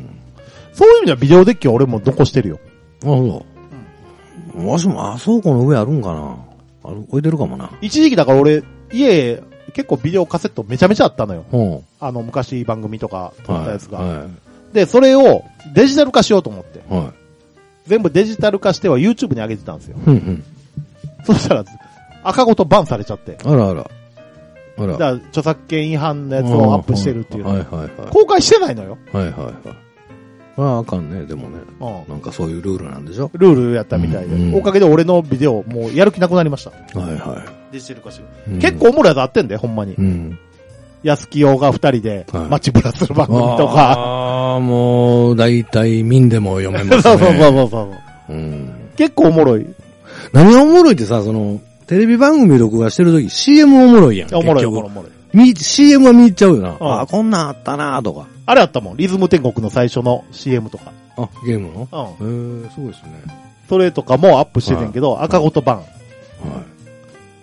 そういう意味ではビデオデッキは俺も残してるよ。 あ、そう。うん。わしも、あ、倉庫の上あるんかな。ある、置いてるかもな。 一時期だから俺、家、結構ビデオカセットめちゃめちゃあったのよ。うん。あの、昔番組とか撮ったやつが。はいはい、で、それをデジタル化しようと思って。はい。全部デジタル化しては YouTube に上げてたんですよ。うんうん。そしたら、赤ごとバンされちゃって。 あらあら。あら。 だから著作権違反のやつをアップしてるっていうの。はいはいはい。公開してないのよ。 はいはいはい。ああ、あかんね。でもね。うん。なんかそういうルールなんでしょ？ ルールやったみたいで。うんうん、おかげで俺のビデオもうやる気なくなりました。はいはい。デジタル化してる。うん、結構おもろいやつあってんで、ほんまに。うん。安木用が二人で街ブラする番組とか。 ああ、もう、だいたい民でも読めますね。そうそうそうそう。うん。 結構おもろい。 何がおもろいってさ、その、テレビ番組録画してるとき シーエム おもろいやん。 おもろいおもろいおもろい。 み、シーエム は見入っちゃうよな。うん、ああ、こんなんあったなとか。 あれあったもん。リズム天国の最初の シーエム とか。 あ、ゲームの？うん。へえ、すごいですね。 それとかもアップしててんけど、はい、赤ごとバン。はい。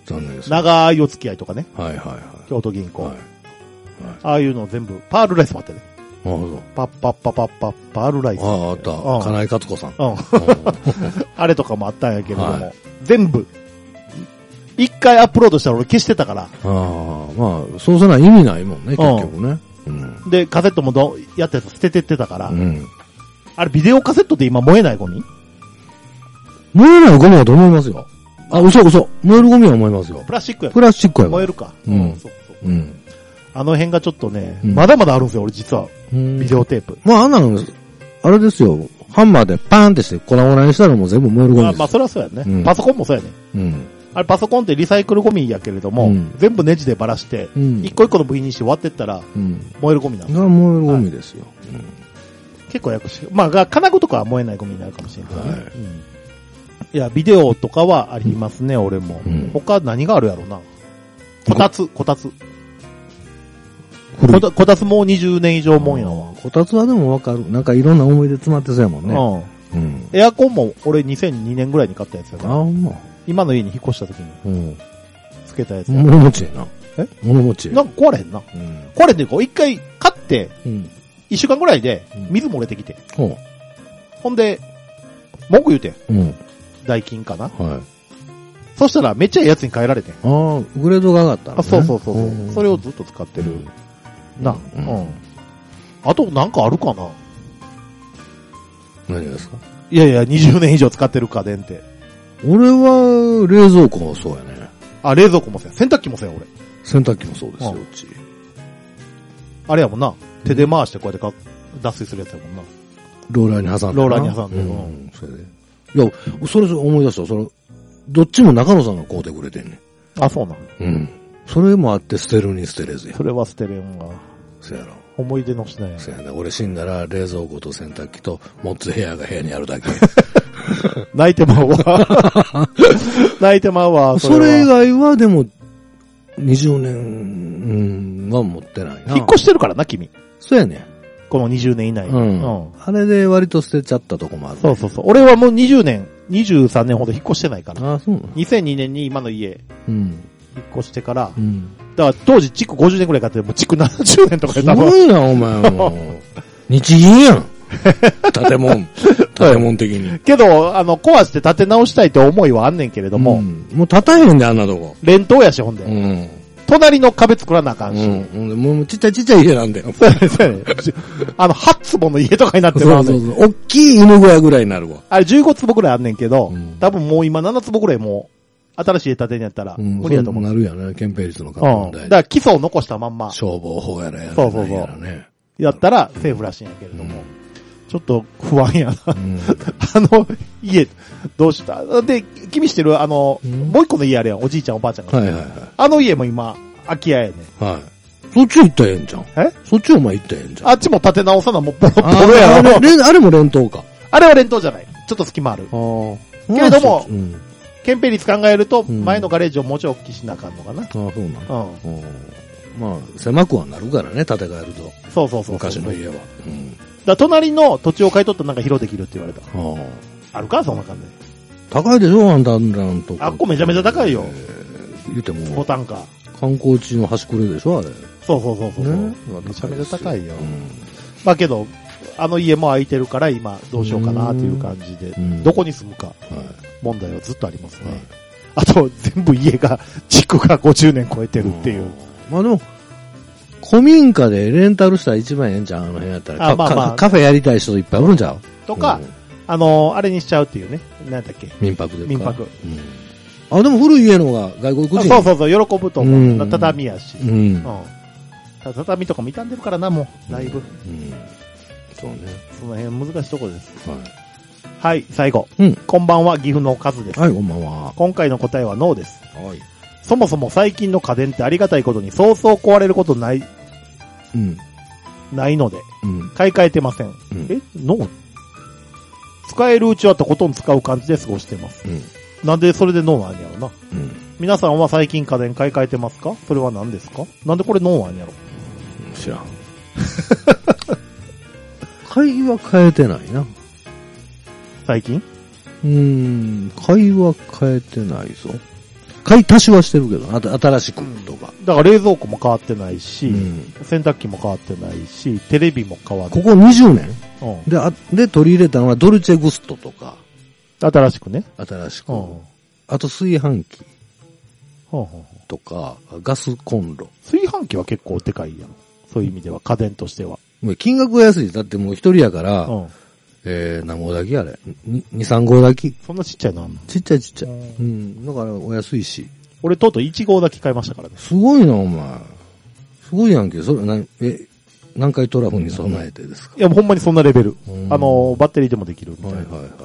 残念です。 長いお付き合いとかね。 はいはいはい。 京都銀行。はい。はい、ああいうの全部、パールライスもあってね。 なるほど。 パッパッパッパッパッパールライス。 ああ、あった。うん、金井勝子さん。うん。 あれとかもあったんやけれども、はい、全部、一回アップロードしたら俺消してたから。ああ、まあ、そうせない意味ないもんね、結局ね。 うん、で、カセットもどやったやつ捨ててってたから。うん、あれ、ビデオカセットって今燃えないゴミ？ 燃えないゴミだと思いますよ。あ、嘘嘘。燃えるゴミは思いますよ。 プラスチックや。 プラスチックや。 燃えるか。 うん。そうそう。うん。 あの辺がちょっとね、うん、まだまだあるんですよ、俺実は。ビデオテープ。 まあ、あんなの、あれですよ。ハンマーでパーンってして粉々にしたらもう全部燃えるゴミです。 まあ、それはそうやね、うん。パソコンもそうやね。うん。あれパソコンってリサイクルゴミやけれども、うん、全部ネジでばらして、うん、一個一個の部品にして割ってったら、うん、燃えるゴミなんですよ。 燃えるゴミですよ。はい、うん、 結構ややこしい。まあ、金具とかは燃えないゴミになるかもしれないけどね。はい、うん、いや、ビデオとかはありますね、うん、俺も、うん。他何があるやろうな。こたつ、こたつ。こた、こたつもうにじゅうねん以上もんやわ。 こたつはでもわかる。なんかいろんな思い出詰まってそうやもんね。 うん。うん、エアコンも俺にせんにねんぐらいに買ったやつやから。あ、ほんま。今の家に引っ越した時に。うん。つけたやつ。 物持ちやな。え物持ち。 なんか壊れへんな。うん。壊れてこう一回買って、うん。一週間ぐらいで水漏れてきて。うん。ほんで、文句言うて。うん。代金かな。はい。そしたらめっちゃいいやつに変えられて。ああ、グレードが上がったのね。 あ、そうそうそうそう。それをずっと使ってる。な、うん。うん。あとなんかあるかな？ 何ですか？ いやいや、にじゅうねん以上使ってる家電って。 俺は、冷蔵庫もそうやね。 あ、冷蔵庫もそうや。洗濯機もそうや、俺。 洗濯機もそうですよ、うち。 あれやもんな。手で回してこうやってか脱水するやつやもんな。 ローラーに挟んで。 ローラーに挟んで。うん。 それで。いや、それ思い出した。その、どっちも中野さんが買うてくれてんねん。 あ、そうなん。 うん。それもあって捨てるに捨てれずや。 それは捨てれんわ。 そうやろ。 思い出の品や。 そうやね。俺死んだら冷蔵庫と洗濯機とモッツヘアが部屋にあるだけ。 泣いてまうわ。泣いてまうわ。 それ, それ以外はでも、にじゅうねんは持ってないな。 引っ越してるからな、君。 そうやね。 このにじゅうねん以内に。うん。うん、 あれで割と捨てちゃったとこもある、ね。 そうそうそう。俺はもうにじゅうねん、にじゅうさんねんほど引っ越してないから。 ああ、そうなの ? にせんにねんに今の家、うん、引っ越してから、うん、だから当時築ごじゅうねんくらい買って、もう築ななじゅうねんとかで多分。すごいな、お前も。日銀やん。建物。建物的に。 けど、あの、壊して建て直したいって思いはあんねんけれども。うん、 もう建たへんで、あんなとこ。 連棟やし、ほんで。うん。隣の壁作らなあかんし。 うん。もうちっちゃいちっちゃい家なんだよ。 そうですね。あの、はち坪の家とかになってまうね。 そうそうそう。大きい犬小屋ぐらいになるわ。 あれじゅうご坪ぐらいあんねんけど、うん、多分もう今なな坪ぐらいもう、新しい家建てにやったら、無理やと思う。 うん、そうなるやね。建蔽率の関係問題。 だから基礎を残したまんま。 消防法やらやら、ね。 そうそうそう。やったら、セーフらしいんやけれども。うん、ちょっと不安やな。うん、あの、家、どうしたで、君してる、あの、うん、もう一個の家あれやん。おじいちゃんおばあちゃんが。はいはいはい。あの家も今、空き家やね。 はい。そっち行ったらええんじゃん。えそっちお前行ったらええんじゃん。 あっちも建て直さな、もうボロボロやろ。あれ、あれも連投か。 あれは連投じゃない。ちょっと隙間ある。あけれども、うん、建蔽率考えると、前のガレージをもうちょい大きしなあかんのかな。ああ、 そうなんだ。うん。まあ、狭くはなるからね、建て替えると。 そうそうそう。 昔の家は。 うん。だ隣の土地を買い取ったらなんか広できるって言われた。ああ。あるかそんな感じ。 高いでしょあんたんなんとか。 あっこめちゃめちゃ高いよ。 言っても。 ボタンか。 観光地の端くれでしょあれ。 そうそうそうそう。ね、めちゃめちゃ高いよ。うん、まあけど、あの家も空いてるから今どうしようかなという感じで、どこに住むか、問題はずっとありますね。はい、あと、全部家が、築がごじゅうねん超えてるっていう。 まあでも、古民家でレンタルしたら一番ええんちゃうあの辺やったら。あまあまあ、カフェやりたい人いっぱいおるんちゃうとか、うん、あのー、あれにしちゃうっていうね。なんだっけ民泊で。 民泊。 うんあ、でも古い家のが外国人。 そうそうそう、喜ぶと思う。うん、畳やし。うん。うん、畳とかも傷んでるからな、もう、だいぶ。うん。そうね。その辺難しいところです。はい。はい、最後。うん。こんばんは、岐阜のカズです。 はい、こんばんは。 今回の答えはノーです。はい。そもそも最近の家電ってありがたいことにそうそう壊れることない、うん。ないので、うん。買い替えてません。うん、えノー使えるうちはとことん使う感じで過ごしてます。うん。なんでそれでノーなんやろな。うん。皆さんは最近家電買い替えてますか？それは何ですか？なんでこれノーなんやろ？ 知らん。買いは変えてないな。 最近？ うーん、買いは変えてないぞ。 買い足しはしてるけど、あと新しくとか、 うん。だから冷蔵庫も変わってないし、うん、洗濯機も変わってないし、テレビも変わってない。 ここにじゅうねん、うん、で、あ、で取り入れたのはドルチェグストとか。 新しくね。 新しく。うん、あと炊飯器。とか、ガスコンロ。 炊飯器は結構でかいやん。そういう意味では、家電としては。 金額が安い。だってもう一人やから、うん、えー、何号炊きあれ ?に、さん号炊き。 そんなちっちゃいな。 ちっちゃいちっちゃい。うん。だからお安いし。 俺とうとういち号炊き買いましたからね。 すごいな、お前。すごいやんけ。それ、な、え、何回トラフに備えてですか？ いや、ほんまにそんなレベル。あの、バッテリーでもできるみたいな。はいはいはい、はい。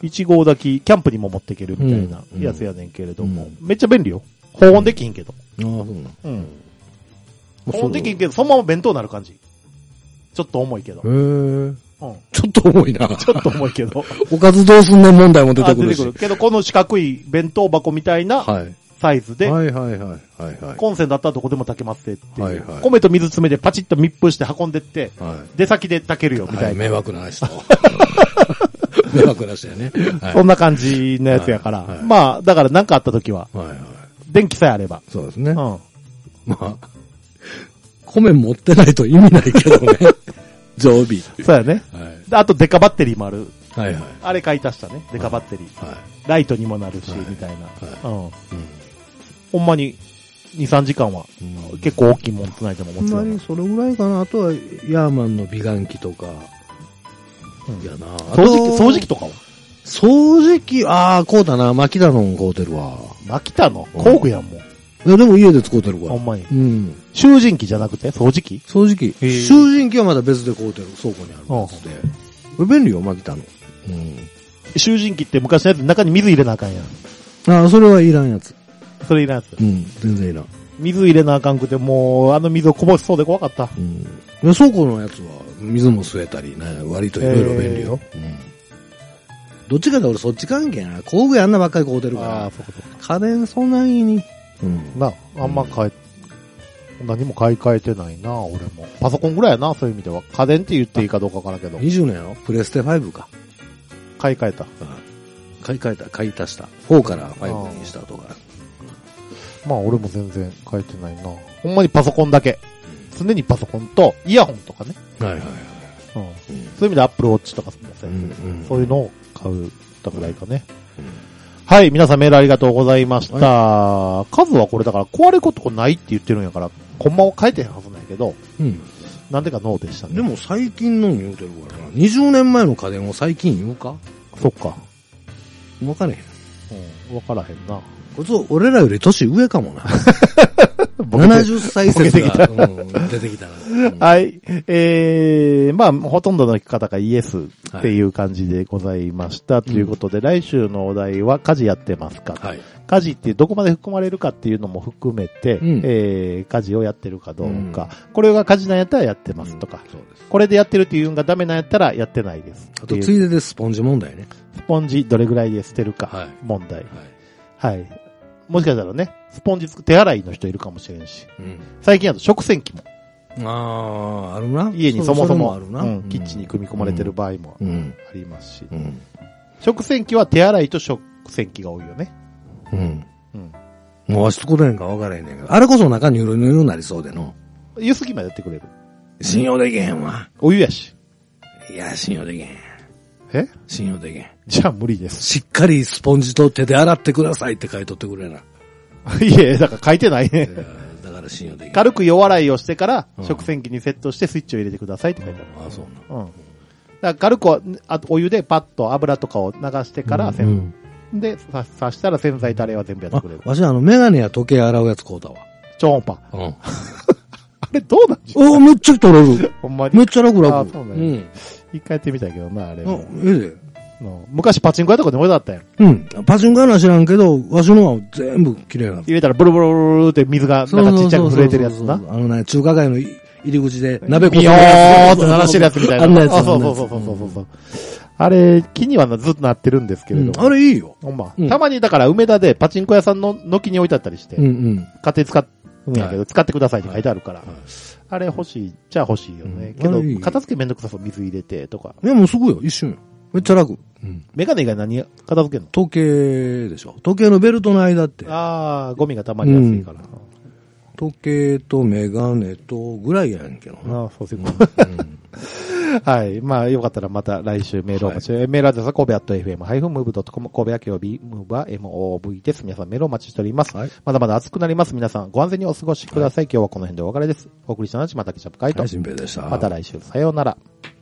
いち号炊き、キャンプにも持っていけるみたいなやつやねんけれども、うん、めっちゃ便利よ。保温できひんけど。 ああ、そうな。うん。 保温できひんけど、そのまま弁当になる感じ。ちょっと重いけど。へー。うん。ちょっと重いな。 ちょっと重いけど。 おかずどうすんねん問題も出てくるし。出てくる。 けど、この四角い弁当箱みたいなサイズで、 はい、はいはいはいはいはい。 コンセントだったらどこでも炊けますってっていう。はいはい。米と水詰めてパチッと密封して運んでって、はい、出先で炊けるよみたいな。はい、 迷惑な人。迷惑な人やね。 はい、そんな感じのやつやから。はいはい、まあ、だから何かあった時は、はいはい、電気さえあれば。 そうですね。うん。まあ、米持ってないと意味ないけどね。常備。 そうやね。はい、あとデカバッテリーもある。 はいはい。 あれ買い足したね。デカバッテリー。はい。ライトにもなるし、はい、みたいな。はい。うん。うん、ほんまにに、さんじかんは、うん、結構大きいもんつないでも持つ。 ほんまにそれぐらいかな。あとは、ヤーマンの美顔器とか。うん、やな。 掃除機、掃除機とかは掃除機、ああ、こうだな。マキタノン買うてるわ。 マキタノン工具やんもん。 いや、でも家で使うてるから。 ほんまに。 うん。 囚人機じゃなくて掃除機掃除機。囚人機はまだ別で買うてる。倉庫にあるやつで。これ便利よ、マキタノン。うん。 囚人機って昔のやつ中に水入れなあかんやん。 ああ、それはいらんやつ。 それいらんやつ。 うん、全然いらん。 水入れなあかんくて、もう、あの水をこぼしそうで怖かった。 うん。倉庫のやつは、水も吸えたりね、割といろいろ便利よ。うん。どっちかで俺そっち関係な。工具やんなばっかり買うてるから。ああ、そうかそうか。家電そんなにに。 うん。な、あんま買え、うん、何も買い替えてないな、俺も。パソコンぐらいやな、そういう意味では。家電って言っていいかどうかわからんけど。 にじゅうねんよ。プレステファイブか。 買い替えた。うん。 買い替えた、買い足した。フォーからファイブにしたとか。 まあ俺も全然変えてないな。ほんまにパソコンだけ。うん、常にパソコンとイヤホンとかね。はいはいはい。うん。うん、そういう意味でアップルウォッチとかすみません、うんうん。そういうのを買うたぐらいかね。うん、はい、皆さんメールありがとうございました。はい、数はこれだから壊れることないって言ってるんやから、コンマを変えてへんはずなんやけど。うん。なんでかノーでしたね。 でも最近の言うてるからな。にじゅうねんまえの家電を最近言うか？ そっか。 わからへん。 うん、わからへんな。 こいつ俺らより年上かもな。ななじゅっさい説が、うん、出てきたな、 うん。はい。えー、まあ、ほとんどの方がイエスっていう感じでございました。はい、ということで、うん、来週のお題は家事やってますか、はい、家事ってどこまで含まれるかっていうのも含めて、うん、えー、家事をやってるかどうか、うん、これが家事なんやったらやってますとか、うん、そうです。これでやってるっていうのがダメなんやったらやってないです。 あと、ついででスポンジ問題ね。 スポンジどれぐらいで捨てるか問題。はい。はいはい、もしかしたらね、スポンジつく手洗いの人いるかもしれんし、うん、最近だと食洗機も。 ああ、あるな。 家にそもそも、あるな、うん、キッチンに組み込まれてる場合もありますし、うんうん、食洗機は手洗いと食洗機が多いよね。うん。 うん。もうわしつことへんか分からへんねんけど、あれこそ中にうろぬるになりそうでの。 湯すぎまでやってくれる。 信用できへんわ。 お湯やし。 いや、信用できへん。 え信用できへん。 じゃあ無理です。 しっかりスポンジと手で洗ってくださいって書いとってくれな。 いや、だから書いてないね。 だから信用できない。 軽く夜洗いをしてから、食洗機にセットしてスイッチを入れてくださいって書いてある。 うん、ああ、そうな。うん。だから軽く、あとお湯でパッと油とかを流してから、うんうん、で、さ、さしたら洗剤とあれは全部やってくれる。 わしあの、メガネや時計洗うやつ買うたわ。 超音波。うん。あれどうなんおー、めっちゃ取れる。 ほんまに。 めっちゃ楽々。 ああ、そうね。うん。一回やってみたいけどな、あれ。 あ、ええで。 昔パチンコ屋とかでもだったやん。 うん。パチンコ屋のは知らんけど、わしのは全部綺麗な。 入れたらブルブルブルって水がなんかちっちゃく震えてるやつな。 あのね、中華街の入り口で鍋ビヨーって鳴らしてるやつみたいな。 あんなやつ。 そうそうそうそうそうそう。あれ、気にはずっとなってるんですけれども。 あれいいよ。 ほんま。たまにだから梅田でパチンコ屋さんの軒に置いてあったりして、うんうん。家庭使うんやけど、使ってくださいって書いてあるから。あれ欲しいっちゃ欲しいよね。けど、片付けめんどくさそう、水入れてとか。 いや、もうすぐよ、一瞬よ。 めっちゃ楽。 うん。メガネ以外何片付けるの？ 時計でしょ。時計のベルトの間って。 ああ、ゴミが溜まりやすいから。うん、 時計とメガネとぐらいやんけどな。 ああ、そうですね。うんはい。まあ、よかったらまた来週メールをお待ち、はい、メールアドレスは神戸アット エフエムハイフンムーブドットコム、神戸秋曜日、ムーブは エムオーブイ です。皆さんメールをお待ちしております。はい、まだまだ暑くなります。皆さんご安全にお過ごしください。はい、今日はこの辺でお別れです。お送りしたのは島竹シャプカイト。 はい、新平でした。 また来週、さようなら。